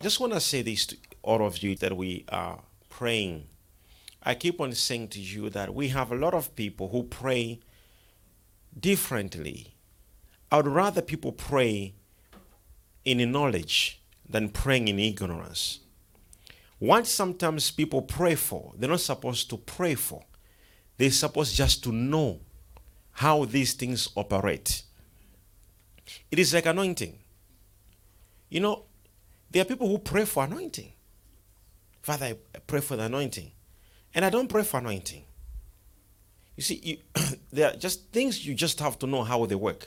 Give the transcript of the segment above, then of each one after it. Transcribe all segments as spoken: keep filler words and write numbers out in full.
I just want to say this to all of you that we are praying. I keep on saying to you that we have a lot of people who pray differently. I would rather people pray in knowledge than praying in ignorance. What sometimes people pray for, they're not supposed to pray for. They're supposed just to know how these things operate. It is like anointing. You know, there are people who pray for anointing. Father, I pray for the anointing. And I don't pray for anointing. You see, you, there are just things you just have to know how they work.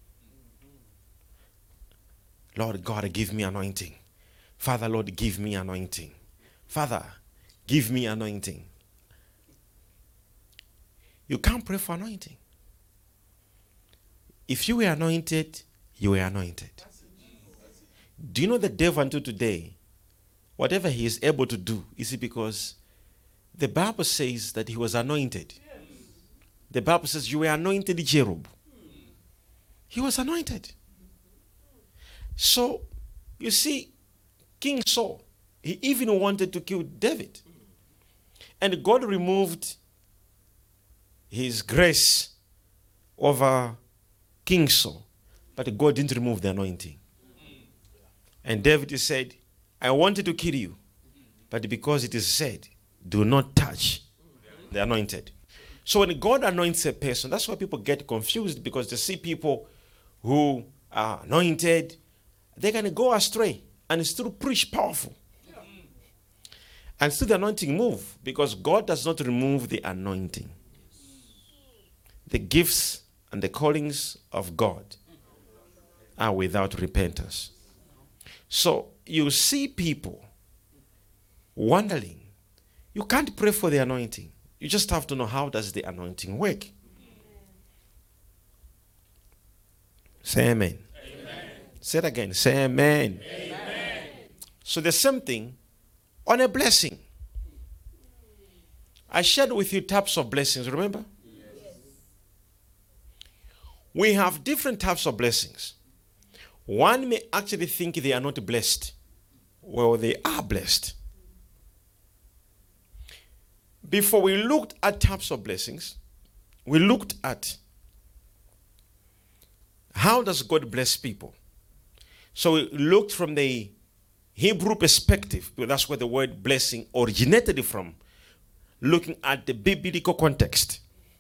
Lord God, give me anointing. Father, Lord, give me anointing. Father, give me anointing. You can't pray for anointing. If you were anointed, you were anointed. Do you know the devil until today, whatever he is able to do, is it because the Bible says that he was anointed? The Bible says you were anointed cherub. He was anointed. So, you see, King Saul, he even wanted to kill David. And God removed his grace over King Saul. But God didn't remove the anointing. And David said, I wanted to kill you, but because it is said, do not touch the anointed. So when God anoints a person, that's why people get confused, because they see people who are anointed, they're going to go astray and still preach powerful. And still the anointing move, because God does not remove the anointing. The gifts and the callings of God are without repentance. So you see people wondering. You can't pray for the anointing. You just have to know, how does the anointing work? Say amen. Amen. Say it again. Say amen. Amen. So there's something on a blessing. I shared with you types of blessings, remember? Yes. We have different types of blessings. One may actually think they are not blessed. Well, they are blessed. Before we looked at types of blessings, we looked at how does God bless people. So we looked from the Hebrew perspective, because that's where the word blessing originated from, looking at the biblical context.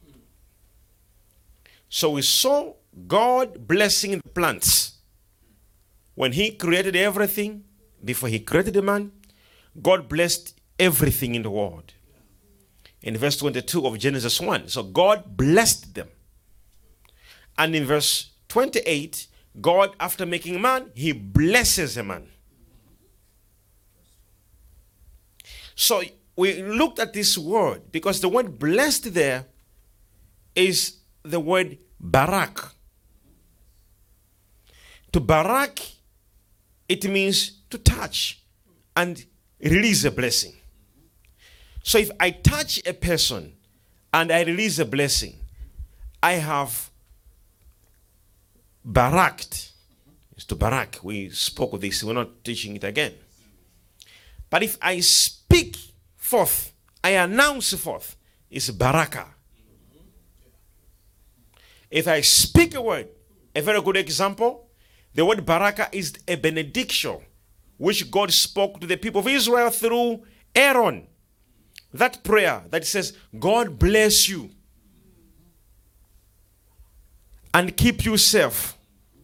So we saw God blessing the plants. When he created everything, before he created the man, God blessed everything in the world. In verse twenty-two of Genesis one, so God blessed them. And in verse twenty-eight, God, after making man, he blesses a man. So we looked at this word, because the word blessed there is the word barak. To barak, it means to touch and release a blessing. So if I touch a person and I release a blessing, I have baraked. It's to barak. We spoke of this. We're not teaching it again. But if I speak forth, I announce forth, it's baraka. If I speak a word, a very good example, the word baraka is a benediction which God spoke to the people of Israel through Aaron. That prayer that says, God bless you and keep you safe.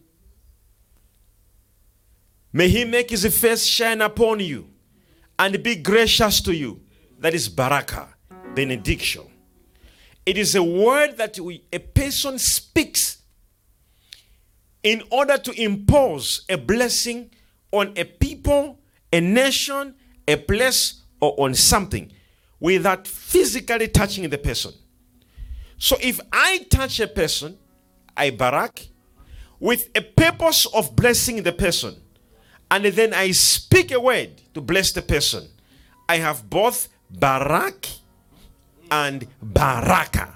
May he make his face shine upon you and be gracious to you. That is baraka, benediction. It is a word that we, a person speaks in order to impose a blessing on a people, a nation, a place, or on something, without physically touching the person. So if I touch a person, I barak, with a purpose of blessing the person, and then I speak a word to bless the person, I have both barak and baraka.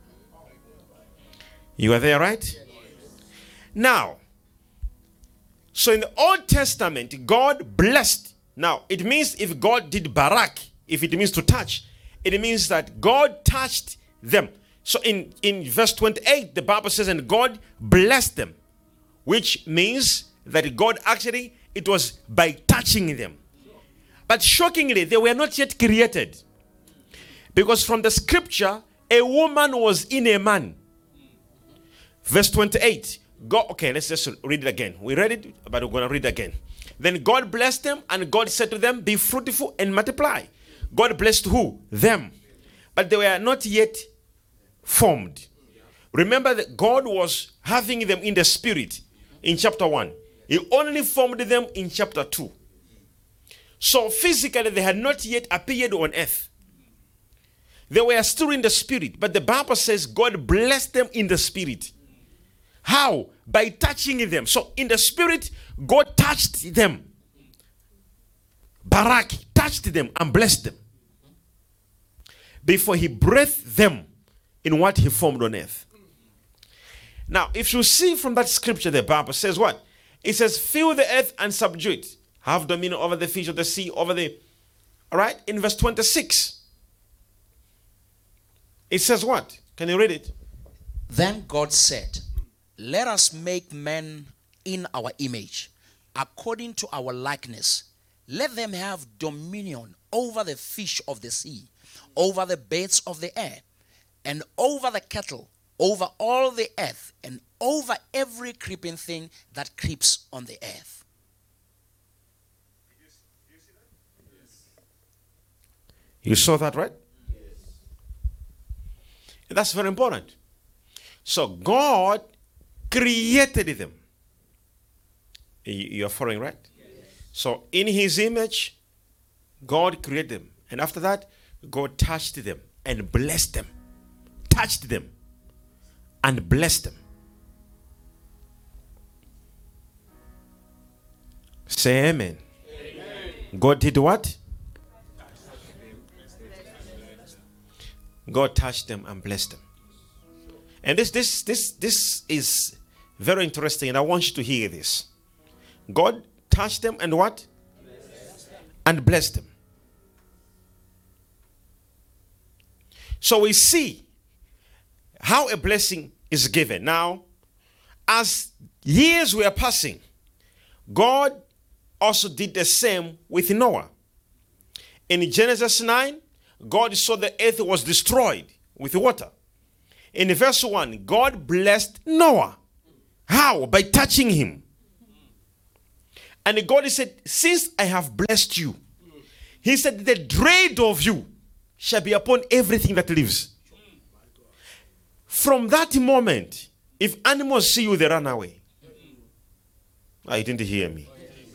You are there, right? Now, So in the Old Testament, God blessed. Now, it means if God did barak, if it means to touch, it means that God touched them. So in, in verse twenty-eight, the Bible says, and God blessed them, which means that God actually, it was by touching them. But shockingly, they were not yet created. Because from the scripture, a woman was in a man. Verse twenty-eight. God, okay, let's just read it again. We read it, but we're going to read it again. Then God blessed them, and God said to them, be fruitful and multiply. God blessed who? Them. But they were not yet formed. Remember that God was having them in the spirit in chapter one. He only formed them in chapter two. So physically, they had not yet appeared on earth. They were still in the spirit. But the Bible says God blessed them in the spirit. How? By touching them. So in the spirit, God touched them. Barak touched them and blessed them. Before he breathed them in what he formed on earth. Now, if you see from that scripture, the Bible says what? It says, fill the earth and subdue it. Have dominion over the fish of the sea, over the... All right? In verse twenty-six. It says what? Can you read it? Then God said, let us make men in our image, according to our likeness. Let them have dominion over the fish of the sea, over the birds of the air, and over the cattle, over all the earth, and over every creeping thing that creeps on the earth. You saw that, right? Yes. That's very important. So God created them. You're following, right? Yes. So in his image, God created them. And after that, God touched them and blessed them. Touched them and blessed them. Say amen. Amen. God did what? God touched them and blessed them. And this, this, this, this is very interesting, and I want you to hear this. God touched them and what? Blessed them. And blessed them. So we see how a blessing is given. Now, as years were passing, God also did the same with Noah. In Genesis nine, God saw the earth was destroyed with water. In verse one, God blessed Noah. How? By touching him. And God said, since I have blessed you, he said, the dread of you shall be upon everything that lives. From that moment, if animals see you, they run away. I didn't hear me.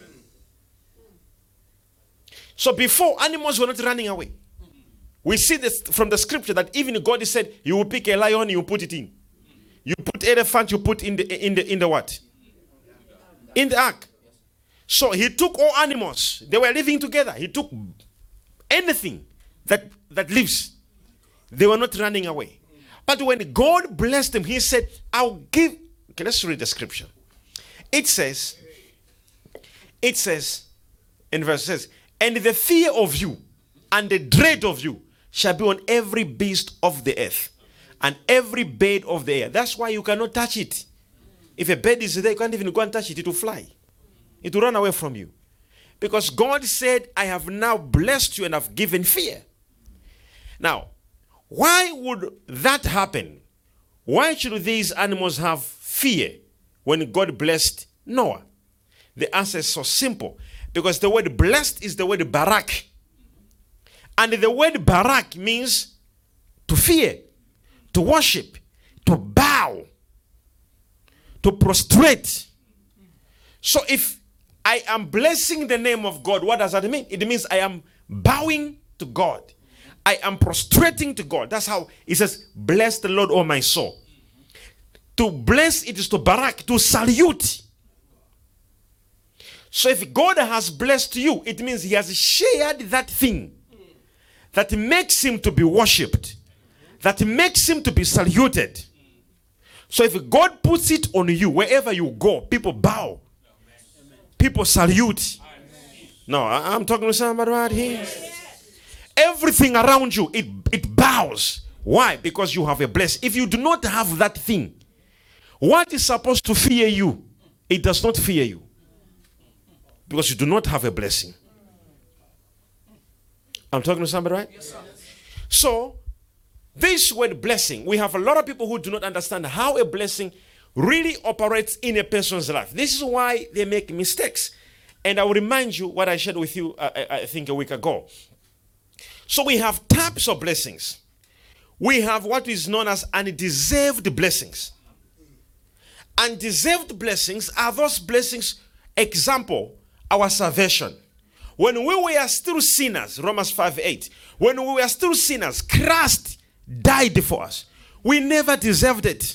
So before, animals were not running away. We see this from the scripture that even God said, you will pick a lion, you put it in. You put elephant, you put in the in the in the what? In the ark. So he took all animals. They were living together. He took anything that that lives. They were not running away. But when God blessed them, he said, I'll give. Okay, let's read the scripture. It says, it says, in verse says, and the fear of you and the dread of you shall be on every beast of the earth and every bird of the air. That's why you cannot touch it. If a bird is there, you can't even go and touch it. It will fly. It will run away from you. Because God said, I have now blessed you and have given fear. Now, why would that happen? Why should these animals have fear when God blessed Noah? The answer is so simple. Because the word blessed is the word barak. And the word barak means to fear, to worship, to bow, to prostrate. So if I am blessing the name of God, what does that mean? It means I am bowing to God. I am prostrating to God. That's how it says, bless the Lord, O my soul. To bless, it is to barak, to salute. So if God has blessed you, it means he has shared that thing that makes him to be worshipped, that makes him to be saluted. So if God puts it on you, wherever you go, people bow. people salute. No, I- I'm talking to somebody right here. Everything around you, it, it bows. Why? Because you have a blessing. If you do not have that thing, what is supposed to fear you, it does not fear you. Because you do not have a blessing. I'm talking to somebody, right? Yes, sir. So, this word blessing, we have a lot of people who do not understand how a blessing really operates in a person's life. This is why they make mistakes. And I will remind you what I shared with you, uh, I, I think, a week ago. So we have types of blessings. We have what is known as undeserved blessings. Undeserved blessings are those blessings, example, our salvation. When we were still sinners, Romans five eight, when we were still sinners, Christ died for us. We never deserved it.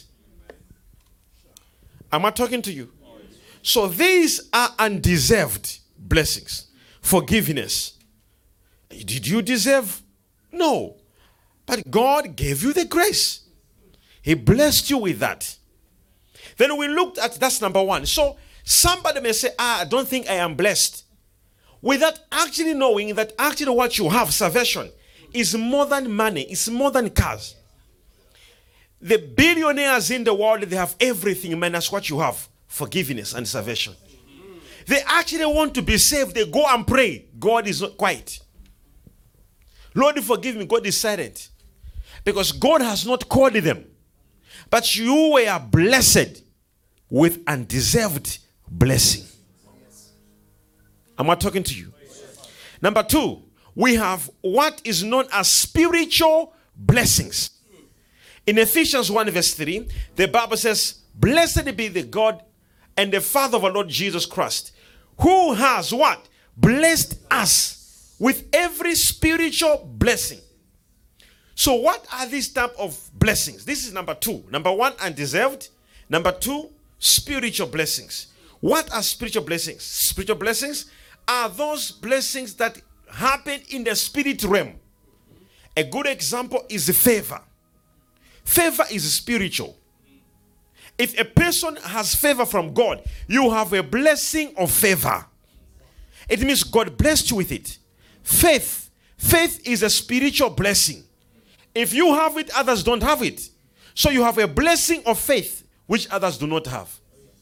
Am I talking to you? So these are undeserved blessings. Forgiveness. Did you deserve? No. But God gave you the grace. He blessed you with that. Then we looked at, that's number one. So somebody may say, ah, I don't think I am blessed. Without actually knowing that actually what you have, salvation, is more than money. It's more than cars. The billionaires in the world, they have everything minus what you have, forgiveness and salvation. They actually want to be saved. They go and pray. God is not quiet. Lord, forgive me. God is silent. Because God has not called them. But you were blessed with undeserved blessing. Am I talking to you? Number two, we have what is known as spiritual blessings. In Ephesians one verse three, the Bible says, blessed be the God and the Father of our Lord Jesus Christ, who has what? Blessed us with every spiritual blessing. So what are these type of blessings? This is number two. Number one, undeserved. Number two, spiritual blessings. What are spiritual blessings? Spiritual blessings are those blessings that happen in the spirit realm. A good example is favor. Favor is spiritual. If a person has favor from God, you have a blessing of favor. It means God blessed you with it. Faith. Faith is a spiritual blessing. If you have it, others don't have it. So you have a blessing of faith, which others do not have.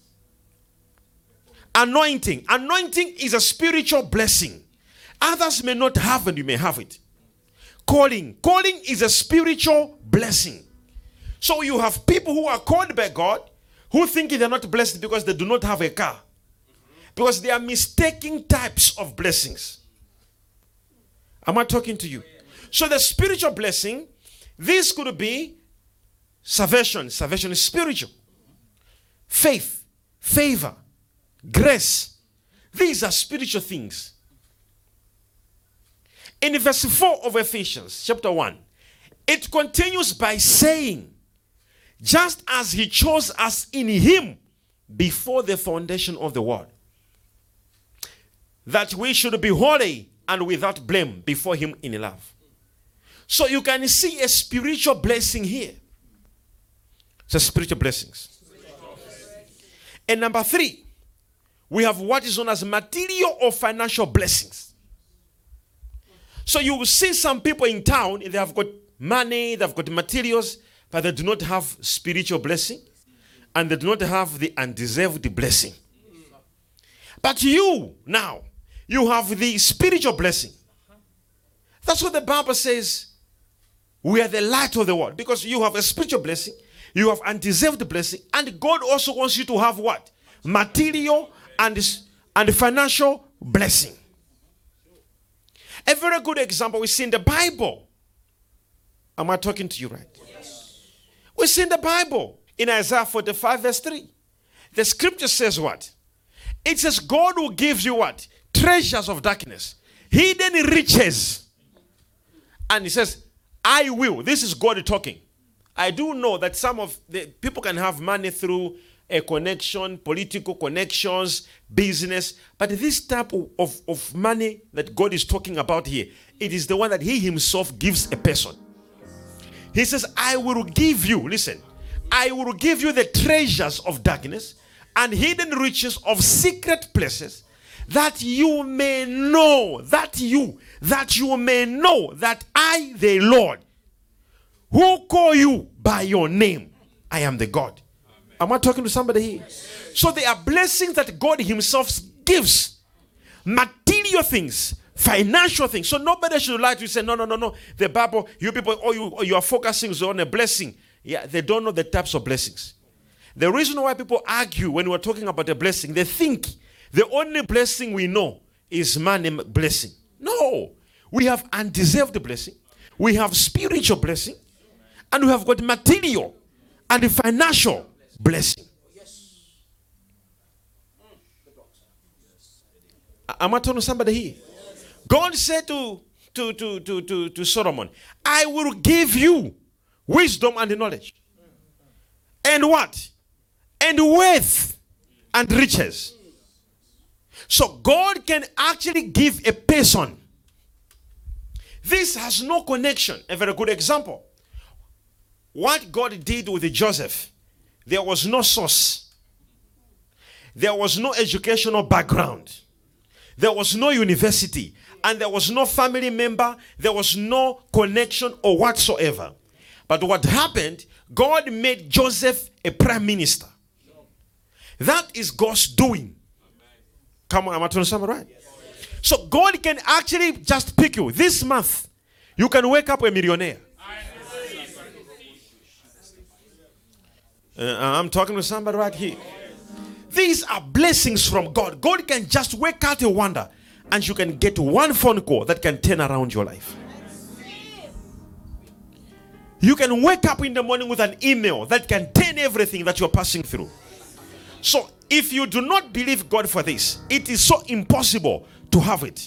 Anointing. Anointing is a spiritual blessing. Others may not have and you may have it. Calling. Calling is a spiritual blessing. So you have people who are called by God who think they're not blessed because they do not have a car. Because they are mistaking types of blessings. Am I talking to you? So the spiritual blessing, this could be salvation. Salvation is spiritual. Faith, favor, grace. These are spiritual things. In verse four of Ephesians chapter one, it continues by saying, just as he chose us in him before the foundation of the world, that we should be holy and without blame before him in love. So you can see a spiritual blessing here. It's a spiritual blessings. And number three, we have what is known as material or financial blessings. So you will see some people in town, they have got money, they've got materials, but they do not have spiritual blessing, and they do not have the undeserved blessing. But you, now, you have the spiritual blessing. That's what the Bible says. We are the light of the world. Because you have a spiritual blessing, you have undeserved blessing, and God also wants you to have what? Material and, and financial blessing. A very good example we see in the Bible. Am I talking to you right? Yes. We see in the Bible, in Isaiah forty-five verse three. The scripture says what? It says God will give you what? Treasures of darkness, hidden riches. And he says, I will. This is God talking. I do know that some of the people can have money through a connection, political connections, business. But this type of, of, of money that God is talking about here, it is the one that he himself gives a person. He says, I will give you, listen, I will give you the treasures of darkness and hidden riches of secret places, that you may know, that you, that you may know that I, the Lord, who call you by your name, I am the God. Amen. Am I talking to somebody here? Yes. So there are blessings that God himself gives. Material things, financial things. So nobody should lie to you, say, no, no, no, no. The Bible, you people, oh, you, you are focusing on a blessing. Yeah, they don't know the types of blessings. The reason why people argue when we're talking about a blessing, they think the only blessing we know is money blessing. No. We have undeserved blessing. We have spiritual blessing. And we have got material and financial blessing. Am I telling somebody here? God said to, to, to, to, to, to Solomon, I will give you wisdom and knowledge. And what? And wealth and riches. So God can actually give a person. This has no connection. A very good example. What God did with Joseph, there was no source. There was no educational background. There was no university. And there was no family member. There was no connection or whatsoever. But what happened, God made Joseph a prime minister. That is God's doing. Come on, am I telling something right? So God can actually just pick you. This month, you can wake up a millionaire. Uh, I'm talking to somebody right here. These are blessings from God. God can just wake out a wonder, and you can get one phone call that can turn around your life. You can wake up in the morning with an email that can turn everything that you're passing through. So if you do not believe God for this, it is so impossible to have it.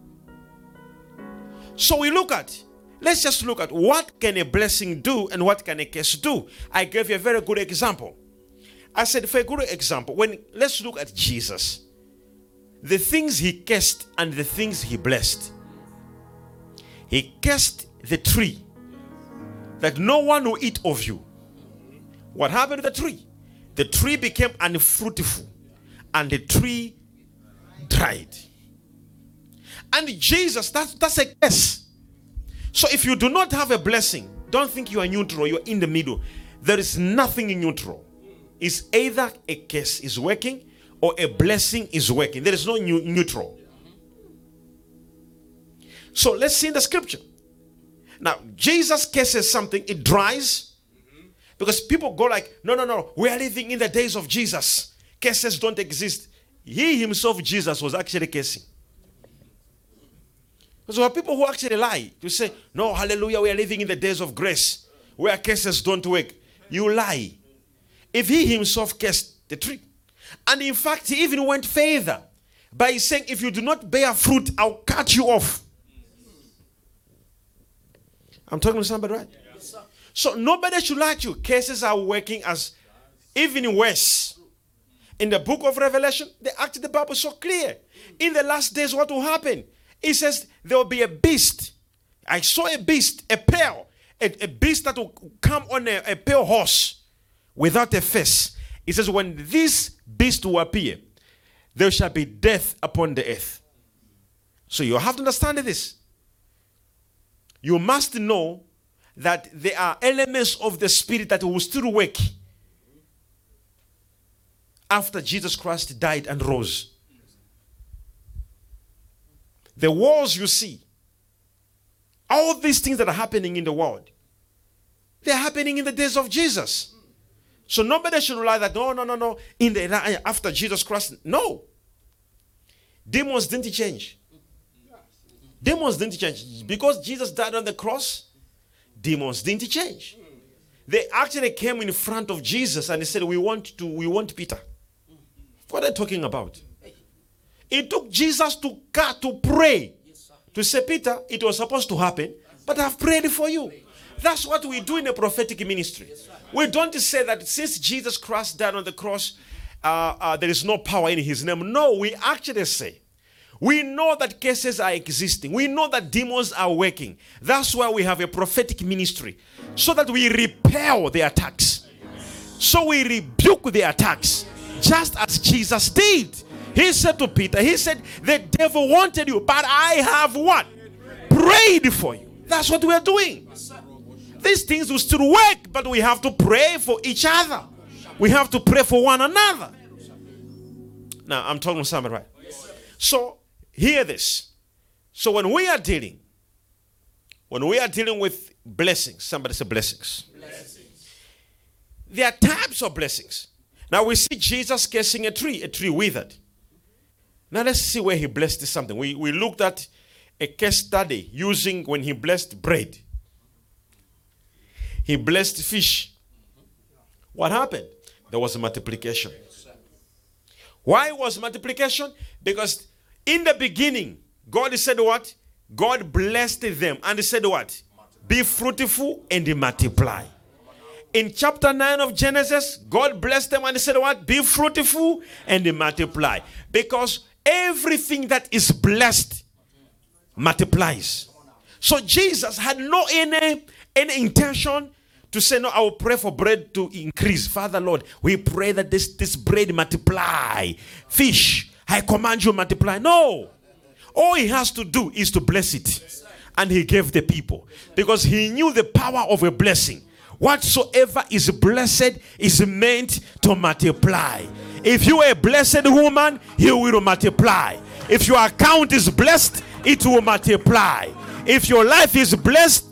So we look at, let's just look at what can a blessing do and what can a curse do. I gave you a very good example. I said, for a good example, when let's look at Jesus. The things he cursed and the things he blessed. He cursed the tree that no one will eat of you. What happened to the tree? The tree became unfruitful and the tree dried. And Jesus, that's, that's a curse. So if you do not have a blessing, don't think you are neutral, you're in the middle. There is nothing in neutral. It's either a curse is working or a blessing is working. There is no new, neutral. So let's see in the scripture. Now, Jesus curses something, it dries. Because people go like, no, no, no, we are living in the days of Jesus. Curses don't exist. He himself, Jesus, was actually cursing. Because there are people who actually lie. To say, no, hallelujah, we are living in the days of grace, where curses don't work. You lie. If he himself cursed the tree. And in fact, he even went further by saying, if you do not bear fruit, I'll cut you off. I'm talking to somebody, right? Yes, so nobody should lie to you. Cases are working as even worse. In the book of Revelation, the act of the Bible is so clear. In the last days, what will happen? It says there will be a beast. I saw a beast, a pale, a, a beast that will come on a, a pale horse without a face. It says when this beast will appear, there shall be death upon the earth. So you have to understand this. You must know that there are elements of the spirit that will still work after Jesus Christ died and rose. The wars you see, all these things that are happening in the world, they're happening in the days of Jesus. So nobody should rely that, no, no, no, no, in the, after Jesus Christ. No. Demons didn't change. Demons didn't change. Because Jesus died on the cross, demons didn't change. They actually came in front of Jesus and they said, we want to, we want Peter. What are they talking about? It took Jesus to, to pray. To say, Peter, it was supposed to happen, but I've prayed for you. That's what we do in a prophetic ministry. We don't say that since Jesus Christ died on the cross, uh, uh, there is no power in his name. No, we actually say, we know that cases are existing. We know that demons are working. That's why we have a prophetic ministry. So that we repel the attacks. So we rebuke the attacks. Just as Jesus did. He said to Peter, he said, the devil wanted you, but I have what? Prayed for you. That's what we are doing. These things will still work, but we have to pray for each other. We have to pray for one another. Now, I'm talking to somebody, right? So, hear this. So, when we are dealing, when we are dealing with blessings, somebody say blessings. Blessings. There are types of blessings. Now, we see Jesus cursing a tree, a tree withered. Now, let's see where he blessed something. We, we looked at a case study using when he blessed bread. He blessed fish. What happened? There was a multiplication. Why was multiplication? Because in the beginning, God said what? God blessed them. And he said what? Be fruitful and multiply. In chapter nine of Genesis, God blessed them and he said what? Be fruitful and multiply. Because everything that is blessed multiplies. So Jesus had no any, any intention to say, no, I will pray for bread to increase. Father, Lord, we pray that this, this bread multiply. Fish, I command you multiply. No. All he has to do is to bless it. And he gave the people. Because he knew the power of a blessing. Whatsoever is blessed is meant to multiply. If you are a blessed woman, you will multiply. If your account is blessed, it will multiply. If your life is blessed.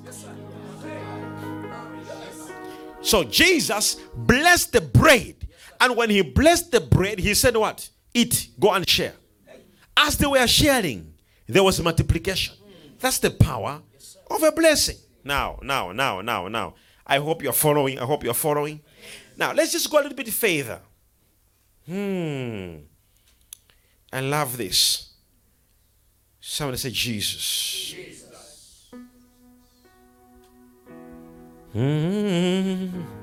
So Jesus blessed the bread. And when he blessed the bread, he said what? Eat, go and share. As they were sharing, there was multiplication. That's the power of a blessing. Now, now, now, now, now. I hope you're following. I hope you're following. Now, let's just go a little bit further. Hmm. I love this. Somebody say Jesus. Jesus. Mm-hmm.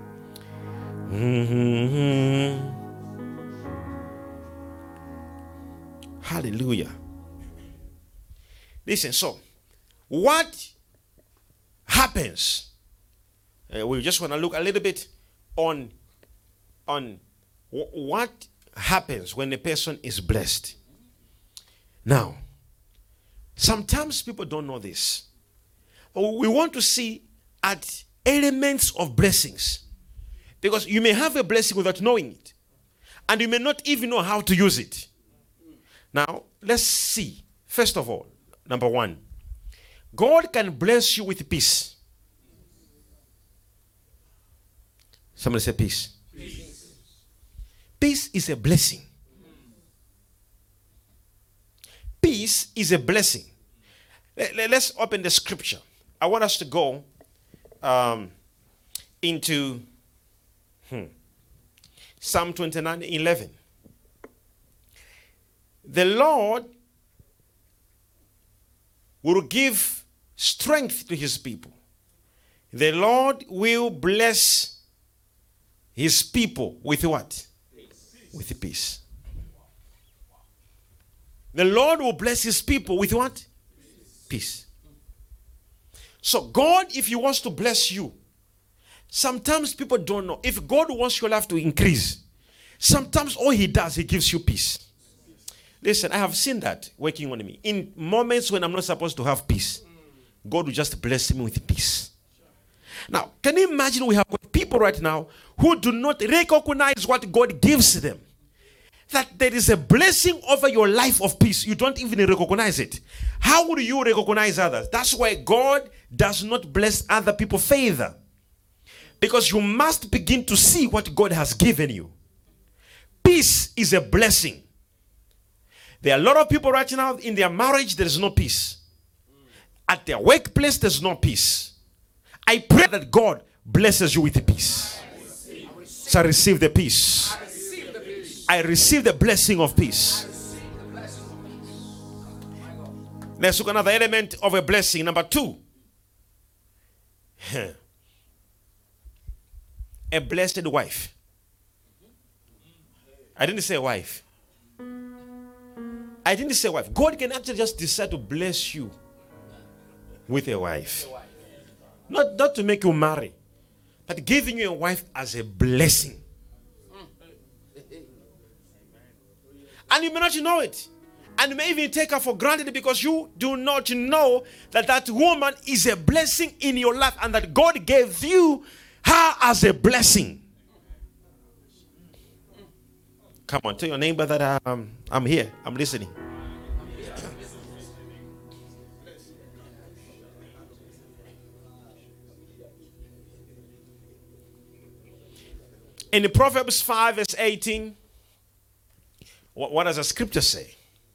Mm-hmm. Hallelujah. Listen, so what happens? Uh, we just want to look a little bit on, on w- what happens when a person is blessed. Now, sometimes people don't know this. We want to see at elements of blessings. Because you may have a blessing without knowing it. And you may not even know how to use it. Now, let's see. First of all, number one, God can bless you with peace. Somebody say peace. Peace. Peace is a blessing. Peace is a blessing. Let's open the scripture. I want us to go um, into hmm, Psalm twenty-nine eleven. The Lord will give strength to his people. The Lord will bless his people with what? Peace. With peace. The Lord will bless his people with what? Peace. Peace. So God, if he wants to bless you, sometimes people don't know. If God wants your life to increase, sometimes all he does, he gives you peace. Listen, I have seen that working on me. In moments when I'm not supposed to have peace, God will just bless me with peace. Now, can you imagine we have people right now who do not recognize what God gives them? That there is a blessing over your life of peace. You don't even recognize it. How would you recognize others? That's why God does not bless other people further. Because you must begin to see what God has given you. Peace is a blessing. There are a lot of people right now in their marriage, there is no peace. At their workplace, there's no peace. I pray that God blesses you with peace. So receive the peace. I receive the blessing of peace. Let's look at another element of a blessing. Number two. A blessed wife. I didn't say wife. I didn't say wife. God can actually just decide to bless you with a wife. Not, not to make you marry, but giving you a wife as a blessing. And you may not know it. And you may even take her for granted because you do not know that that woman is a blessing in your life and that God gave you her as a blessing. Come on, tell your neighbor that um, I'm here. I'm listening. In the Proverbs five verse eighteen, what, what does the scripture say?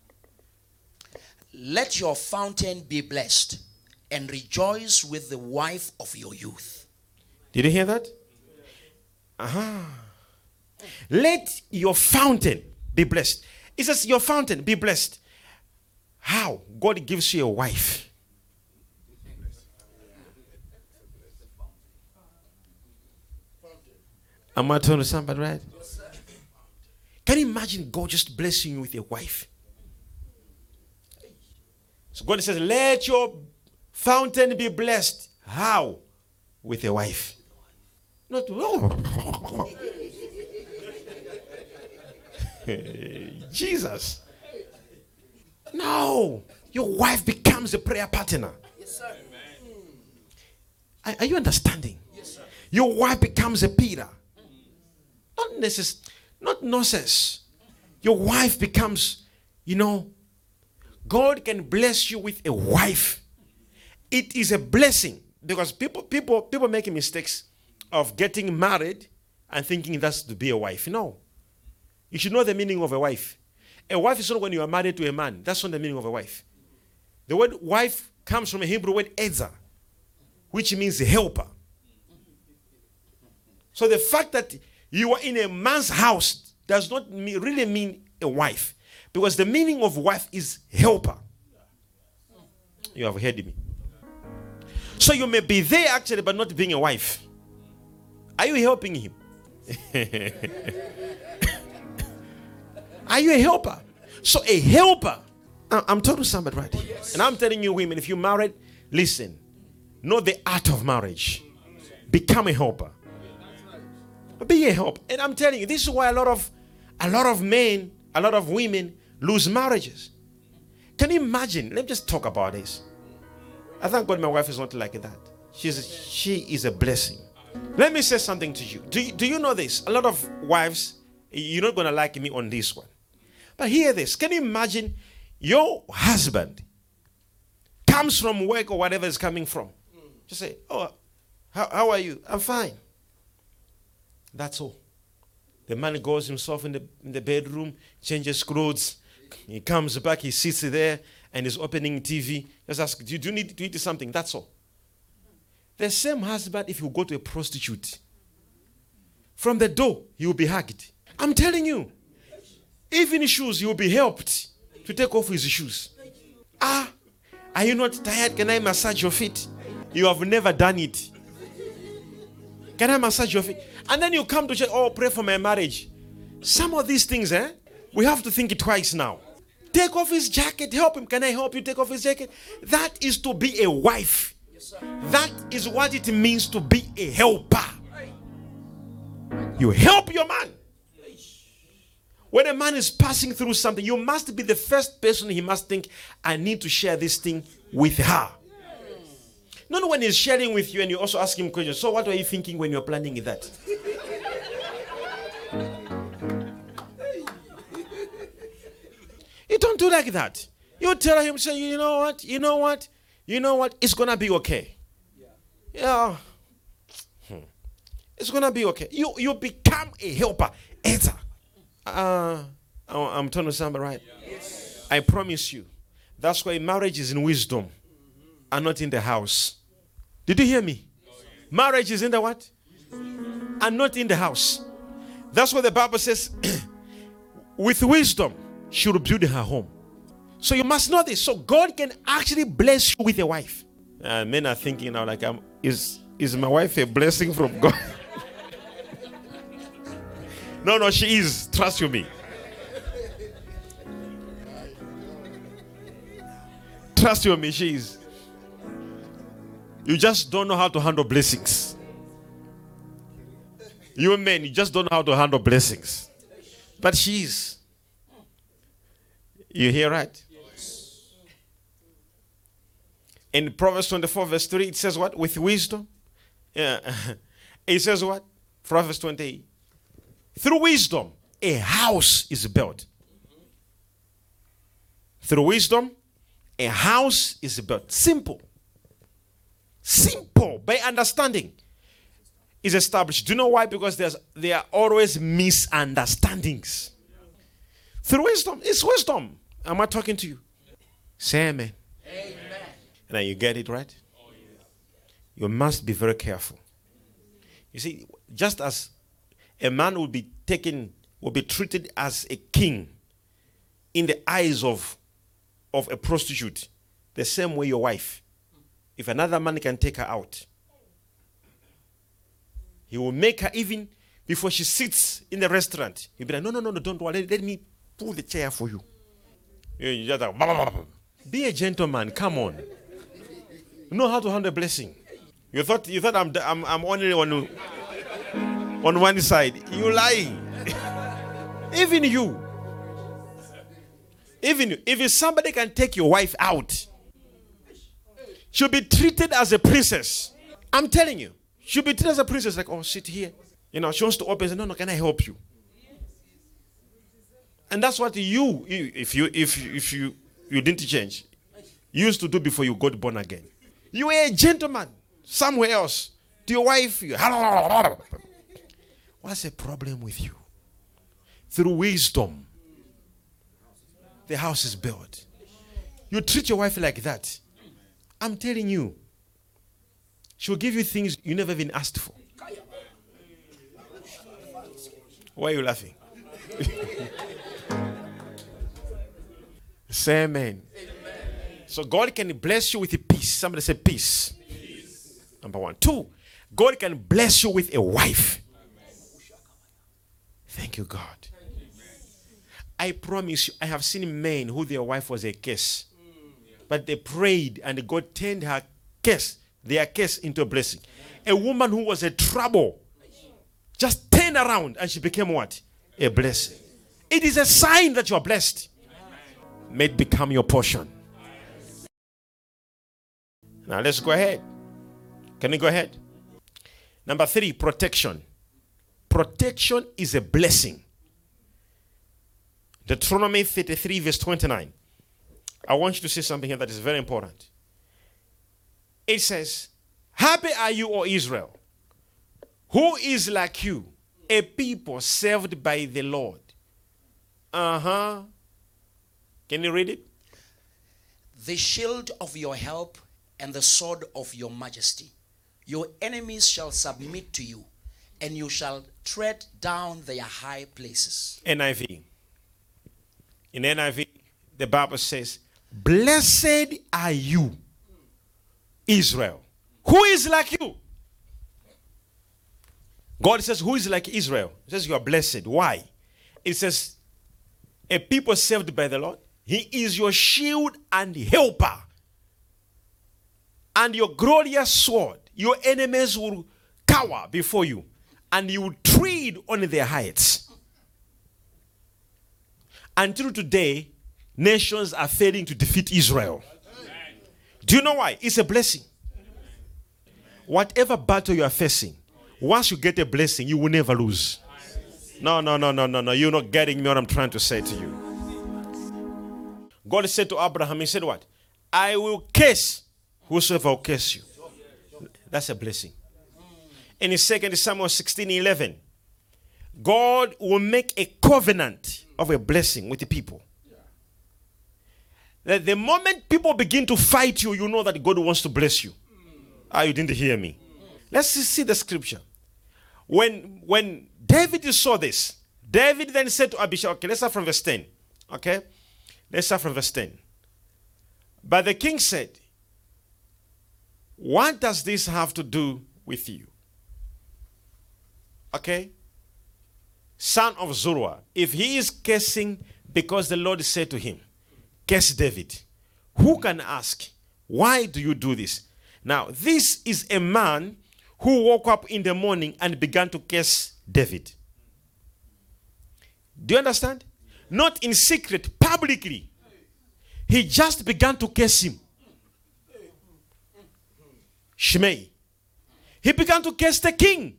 Let your fountain be blessed and rejoice with the wife of your youth. Did you hear that? Uh-huh. Let your fountain be blessed. It says your fountain be blessed. How? God gives you a wife. Am I telling somebody right? Can you imagine God just blessing you with a wife? So God says, let your fountain be blessed. How? With a wife. Not, oh. Jesus. No. Your wife becomes a prayer partner. Yes, sir. Are, are you understanding? Yes, sir. Your wife becomes a Peter. Not necess- not nonsense. Your wife becomes, you know, God can bless you with a wife. It is a blessing because people, people, people making mistakes of getting married and thinking that's to be a wife. No. You should know the meaning of a wife. A wife is not when you are married to a man. That's not the meaning of a wife. The word wife comes from a Hebrew word Ezra, which means helper. So the fact that you are in a man's house does not mean, really mean a wife. Because the meaning of wife is helper. You have heard me. So you may be there actually, but not being a wife. Are you helping him? Are you a helper? So a helper. I'm talking to somebody right here. And I'm telling you women, if you're married, listen. Know the art of marriage. Become a helper. Be a help. And I'm telling you, this is why a lot of a lot of men, a lot of women lose marriages. Can you imagine? Let me just talk about this. I thank God my wife is not like that. She's she is a blessing. Let me say something to you. Do you, do you know this? A lot of wives, you're not going to like me on this one. But hear this. Can you imagine your husband comes from work or whatever is coming from? Just say, oh, how, how are you? I'm fine. That's all. The man goes himself in the, in the bedroom, changes clothes. He comes back, he sits there and is opening T V. Just ask, do you, do you need to eat something? That's all. The same husband, if you go to a prostitute, from the door, he will be hugged. I'm telling you, even shoes, he will be helped to take off his shoes. Ah, are you not tired? Can I massage your feet? You have never done it. Can I massage your feet? And then you come to church, oh, pray for my marriage. Some of these things, eh? We have to think it twice now. Take off his jacket, help him. Can I help you take off his jacket? That is to be a wife. Yes, that is what it means to be a helper. You help your man. When a man is passing through something, you must be the first person he must think, I need to share this thing with her. Not when he's sharing with you and you also ask him questions. So what were you thinking when you're planning that? You don't do like that. You tell him, say, you know what, you know what, you know what, it's going to be okay. Yeah. Hmm. It's going to be okay. You you become a helper. Enter. Uh, I'm telling you something, right? Yes. I promise you. That's why marriage is in wisdom and not in the house. Did you hear me? Marriage is in the what? And not in the house. That's what the Bible says. With wisdom, she will build her home. So you must know this. So God can actually bless you with a wife. Uh, men are thinking now, like, um, is, is my wife a blessing from God? No, no, she is. Trust you me. Trust you me, she is. You just don't know how to handle blessings. You men, you just don't know how to handle blessings. But she is. You hear right? Yes. In Proverbs twenty-four, verse three, it says what? With wisdom. Yeah. It says what? Proverbs twenty-eight. Through wisdom, a house is built. Through wisdom, a house is built. Simple. Simple. By understanding is established. Do you know why? Because there's there are always misunderstandings. Through wisdom. It's wisdom. Am I talking to you? Say amen. Amen. Now you get it right? You must be very careful. You see, just as a man will be taken, will be treated as a king in the eyes of, of a prostitute, the same way your wife. If another man can take her out, he will make her, even before she sits in the restaurant, he'll be like, no, no, no, no, don't worry, let, let me pull the chair for you. You just like, blah, blah, blah. Be a gentleman, come on. You know how to handle a blessing. You thought you thought I'm I'm I'm only on on one side. You lying. Even you. Even you. If somebody can take your wife out, she'll be treated as a princess. I'm telling you. She'll be treated as a princess, like, oh, sit here. You know, she wants to open and say, no, no, can I help you? And that's what you, if you if if you you didn't change, you used to do before you got born again. You were a gentleman somewhere else. To your wife, you, what's the problem with you? Through wisdom, the house is built. You treat your wife like that. I'm telling you, she'll give you things you never even asked for. Why are you laughing? Say amen. Amen. So God can bless you with a peace. Somebody say peace. Peace. Number one. Two, God can bless you with a wife. Amen. Thank you, God. Amen. I promise you, I have seen men who their wife was a curse. But they prayed and God turned her curse, their curse, into a blessing. A woman who was a trouble just turned around and she became what? A blessing. It is a sign that you are blessed. May it become your portion. Now let's go ahead. Can you go ahead? Number three, protection. Protection is a blessing. Deuteronomy thirty-three, verse twenty-nine. I want you to see something here that is very important. It says, happy are you, O Israel, who is like you, a people served by the Lord. Uh-huh. Can you read it? The shield of your help and the sword of your majesty. Your enemies shall submit to you, and you shall tread down their high places. N I V. In N I V, the Bible says, blessed are you, Israel. Who is like you? God says, who is like Israel? He says, you are blessed. Why? It says, a people served by the Lord. He is your shield and helper. And your glorious sword. Your enemies will cower before you. And you will tread on their heights. Until today, nations are failing to defeat Israel. Do you know why? It's a blessing. Whatever battle you are facing, once you get a blessing, you will never lose. No, no, no, no, no, no. You're not getting me what I'm trying to say to you. God said to Abraham, he said what? I will curse whosoever will curse you. That's a blessing. And in Second Samuel sixteen eleven, God will make a covenant of a blessing with the people. That the moment people begin to fight you, you know that God wants to bless you. Ah, you didn't hear me. Let's see the scripture. When, when David saw this, David then said to Abishai, okay, let's start from verse ten. Okay? Let's start from verse ten. But the king said, what does this have to do with you? Okay? Son of Zeruiah, if he is cursing because the Lord said to him, curse David, who can ask, why do you do this? Now, this is a man who woke up in the morning and began to curse David. Do you understand? Not in secret, publicly. he just began to curse him. Shimei. He began to curse the king.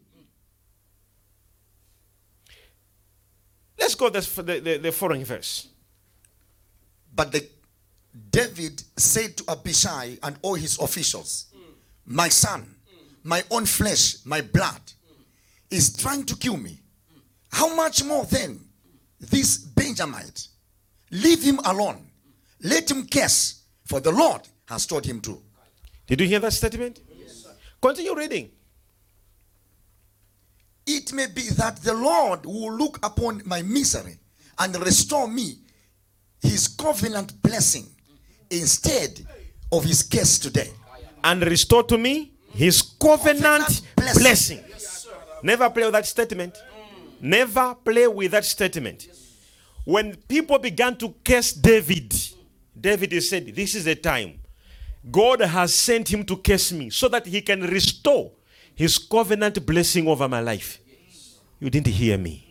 Let's go this, the, the, the following verse. But the, David said to Abishai and all his officials, my son, my own flesh, my blood, is trying to kill me. How much more then this Benjamite? Leave him alone. Let him curse, for the Lord has told him to. Did you hear that statement? Yes, Continue reading. It may be that the Lord will look upon my misery and restore me his covenant blessing instead of his curse today. And restore to me his covenant, Covenant blessing. blessing. Never play with that statement. Never play with that statement. When people began to curse David, David said, this is the time. God has sent him to curse me so that he can restore his covenant blessing over my life. You didn't hear me.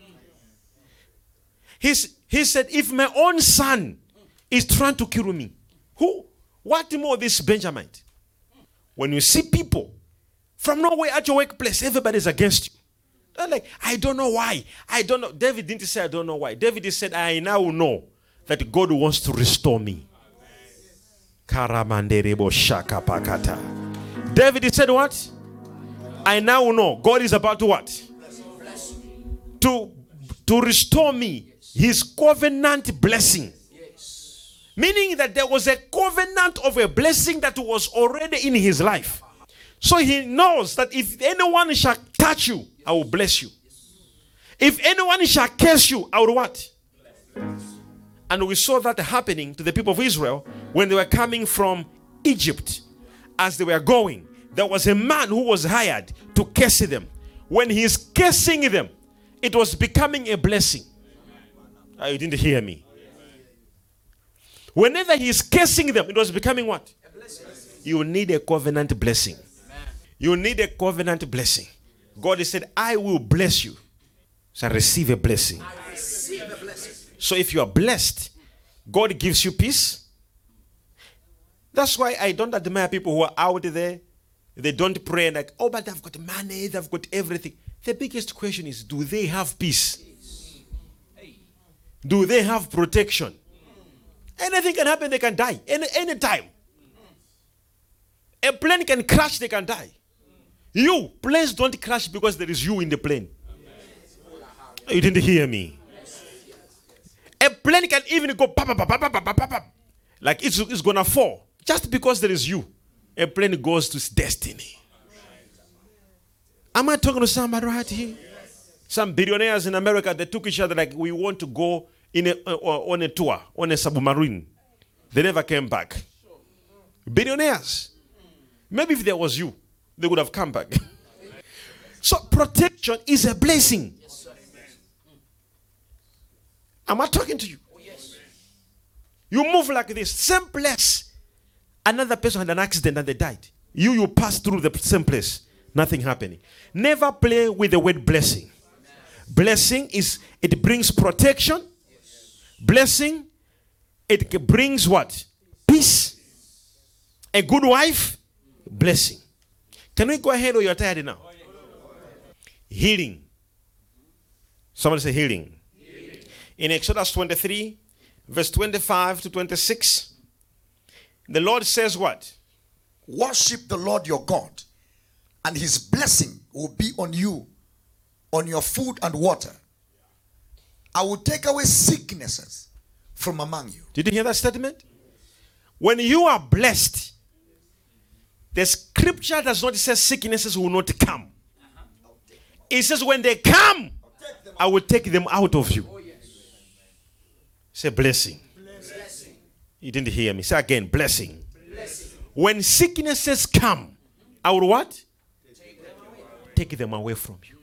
He's, he said, if my own son is trying to kill me, who? What more this Benjamite? When you see people from nowhere at your workplace, everybody's against you. They're like, I don't know why. I don't know. David didn't say, I don't know why. David said, I now know that God wants to restore me. Karamanderebo shaka pakata. David said what? I now know God is about to what? To, to restore me his covenant blessing. Meaning that there was a covenant of a blessing that was already in his life. So he knows that if anyone shall touch you, I will bless you. If anyone shall curse you, I will what? And we saw that happening to the people of Israel when they were coming from Egypt. As they were going, there was a man who was hired to curse them. When he is cursing them, it was becoming a blessing. Oh, you didn't hear me. Whenever he is cursing them, it was becoming what? You need a covenant blessing. You need a covenant blessing. God said, I will bless you. So receive a blessing. I receive a blessing. So if you are blessed, God gives you peace. That's why I don't admire people who are out there. They don't pray like, oh, but they've got money, they've got everything. The biggest question is, do they have peace? Do they have protection? Anything can happen, they can die. Any any time. A plane can crash, they can die. You, planes don't crash because there is you in the plane. You didn't hear me. A plane can even go pop, pop, pop, pop, pop, pop, pop, like it's, it's gonna fall just because there is you. A plane goes to its destiny. Am I talking to somebody right here? Some billionaires in America, they took each other like, we want to go in a, uh, on a tour, on a submarine. They never came back. Billionaires. Maybe if there was you, they would have come back. So protection is a blessing. Am I talking to you? You move like this, same place. Another person had an accident and they died. You, you pass through the same place. Nothing happening. Never play with the word blessing. Blessing is, it brings protection. Blessing, it brings what? Peace. A good wife, blessing. Can we go ahead or you're tired now? Healing. Somebody say healing. Healing. In Exodus twenty-three, verse twenty-five to twenty-six, the Lord says what? Worship the Lord your God, and his blessing will be on you, on your food and water. I will take away sicknesses from among you. Did you hear that statement? When you are blessed, the scripture does not say sicknesses will not come. It says when they come, I will take them out of you. Say blessing. Blessing. You didn't hear me. Say again, blessing. Blessing. When sicknesses come, I will what? Take them away, take them away from you.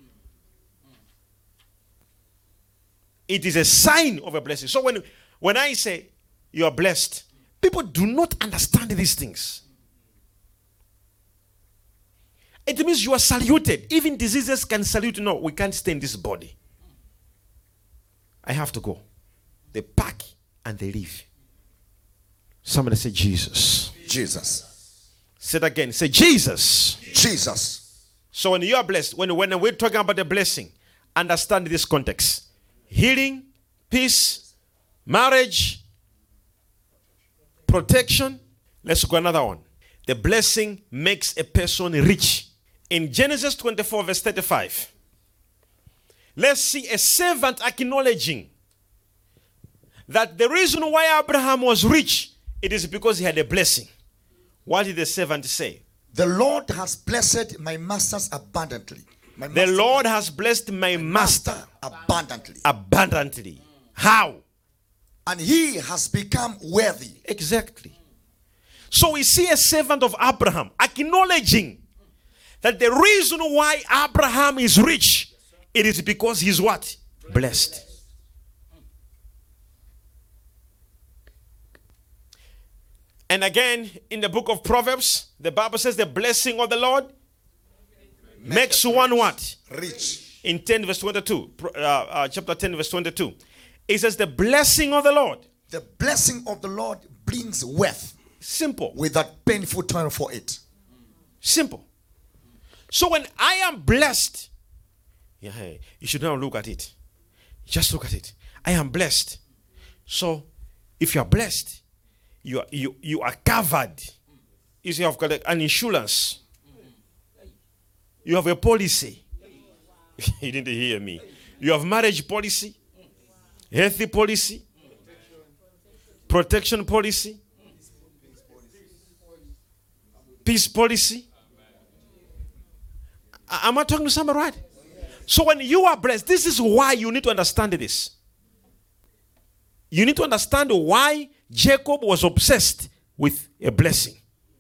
It is a sign of a blessing. So when, when I say you are blessed, people do not understand these things. It means you are saluted. Even diseases can salute. No, we can't stay in this body. I have to go. They pack and they leave. Somebody say Jesus. Jesus. Say it again. Say Jesus. Jesus. So when you are blessed, when, when we're talking about the blessing, understand this context. Healing, peace, marriage, protection. Let's go another one. The blessing makes a person rich. In Genesis twenty-four verse thirty-five, let's see a servant acknowledging that the reason why Abraham was rich, it is because he had a blessing. What did the servant say? The Lord has blessed my masters abundantly. My The master, Lord has blessed my master abundantly. abundantly. How? And he has become worthy. Exactly. So we see a servant of Abraham acknowledging that the reason why Abraham is rich, it is because he's what? Blessed. And again, in the book of Proverbs, the Bible says the blessing of the Lord Make makes it one rich. what? Rich. In ten verse twenty-two, uh, uh, chapter ten verse twenty-two. It says the blessing of the Lord. The blessing of the Lord brings wealth Simple. without painful toil for it. Simple. So when I am blessed, yeah, hey, you should now look at it. Just look at it. I am blessed. So if you are blessed, you are, you, you are covered. You see, you have got an insurance. You have a policy. You didn't hear me. You have marriage policy, healthy policy, protection policy, peace policy. Am I talking to somebody right? So when you are blessed, this is why you need to understand this. You need to understand why Jacob was obsessed with a blessing.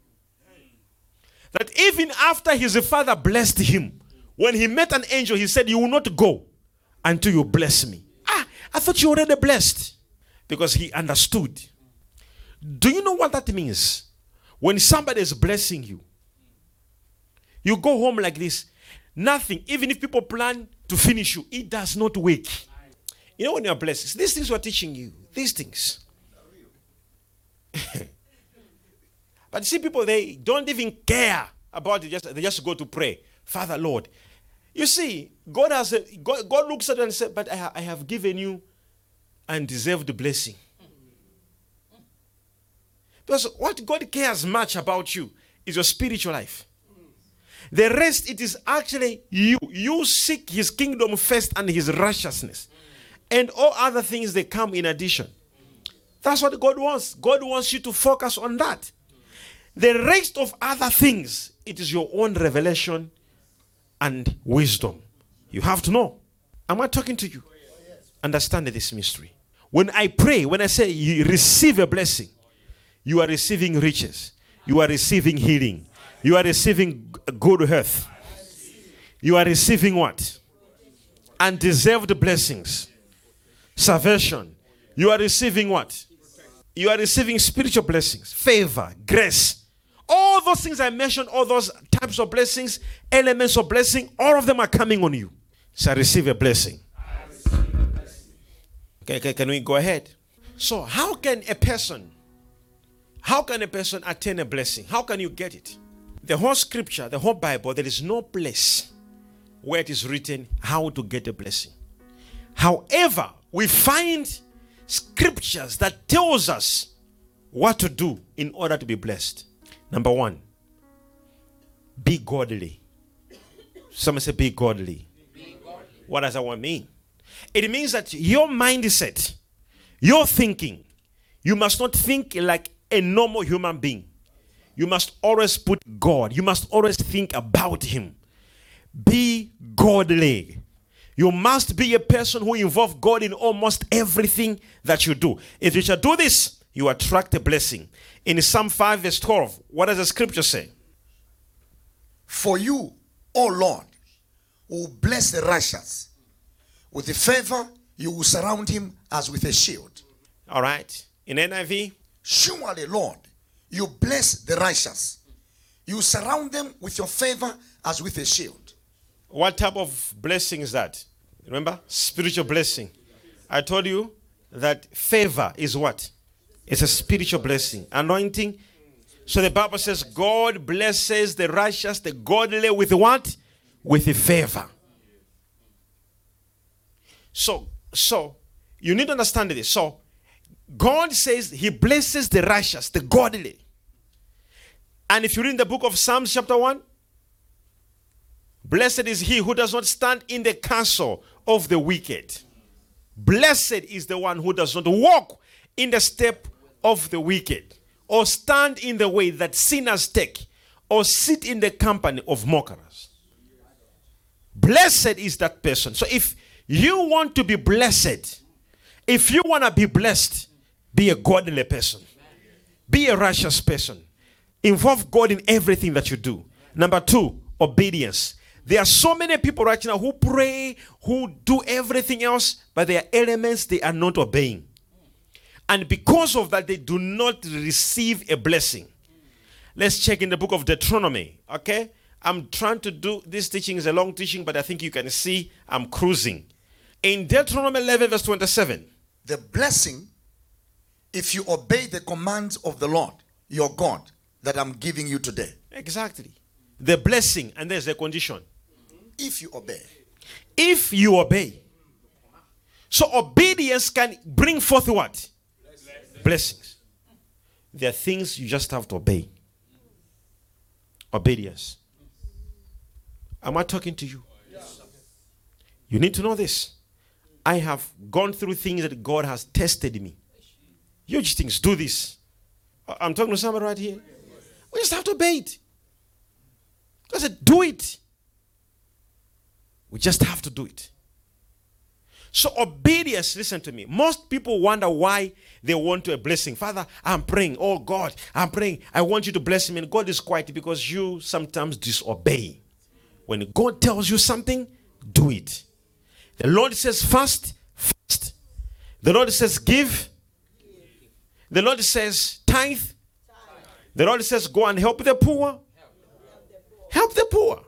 That even after his father blessed him, when he met an angel, he said, "You will not go until you bless me." Ah, I thought you were already blessed. Because he understood. Do you know what that means? When somebody is blessing you, you go home like this. Nothing, even if people plan to finish you, it does not work. You know when you are blessed, these things we're teaching you, these things. But see, people, they don't even care about it. Just, they just go to pray. Father, Lord. You see, God has a, God, God looks at it and says, but I, ha- I have given you undeserved blessing. Because what God cares much about you is your spiritual life. The rest, it is actually you. You seek his kingdom first and his righteousness. And all other things, they come in addition. That's what God wants. God wants you to focus on that. The rest of other things, it is your own revelation and wisdom. You have to know. Am I talking to you? Understand this mystery. When I pray, when I say you receive a blessing, you are receiving riches. You are receiving healing. You are receiving good health. You are receiving what? Undeserved blessings. Salvation. You are receiving what? You are receiving spiritual blessings. Favor. Grace. All those things I mentioned, all those types of blessings, elements of blessing, all of them are coming on you. So receive a blessing. Okay, okay, can we go ahead? So how can a person, how can a person attain a blessing? How can you get it? The whole scripture, the whole Bible, there is no place where it is written how to get a blessing. However, we find scriptures that tells us what to do in order to be blessed. Number one, be godly. Someone say be godly. Be godly. What does that one mean? It means that your mindset, your thinking, you must not think like a normal human being. You must always put God. You must always think about him. Be godly. You must be a person who involves God in almost everything that you do. If you shall do this, you attract a blessing. In Psalm five verse twelve, what does the scripture say? For you, O Lord, will bless the righteous. With the favor, you will surround him as with a shield. All right. In N I V? Surely, Lord, you bless the righteous. You surround them with your favor as with a shield. What type of blessing is that? Remember? Spiritual blessing. I told you that favor is what? It's a spiritual blessing. Anointing. So the Bible says God blesses the righteous, the godly with what? With a favor. So, so you need to understand this. So God says he blesses the righteous, the godly. And if you read in the book of Psalms chapter one, blessed is he who does not stand in the counsel of the wicked. Blessed is the one who does not walk in the step of the wicked, or stand in the way that sinners take, or sit in the company of mockers. Blessed is that person. So if you want to be blessed, if you want to be blessed, be a godly person. Be a righteous person. Involve God in everything that you do. Number two, obedience. There are so many people right now who pray, who do everything else, but there are elements they are not obeying. And because of that, they do not receive a blessing. Let's check in the book of Deuteronomy, okay? I'm trying to do, this teaching is a long teaching, but I think you can see I'm cruising. In Deuteronomy eleven, verse twenty-seven. The blessing, if you obey the commands of the Lord, your God, that I'm giving you today. Exactly. The blessing, and there's a condition. If you obey. If you obey. So obedience can bring forth what? Blessings. Blessings. There are things you just have to obey. Obedience. Am I talking to you? Yes. You need to know this. I have gone through things that God has tested me. Huge things. Do this. I'm talking to somebody right here. We just have to obey it. I said, do it. We just have to do it. So obedience, listen to me. Most people wonder why they want a blessing. Father, I'm praying. Oh God, I'm praying. I want you to bless me. And God is quiet because you sometimes disobey. When God tells you something, do it. The Lord says fast, fast. The Lord says give. The Lord says tithe. The Lord says go and help the poor. Help the poor.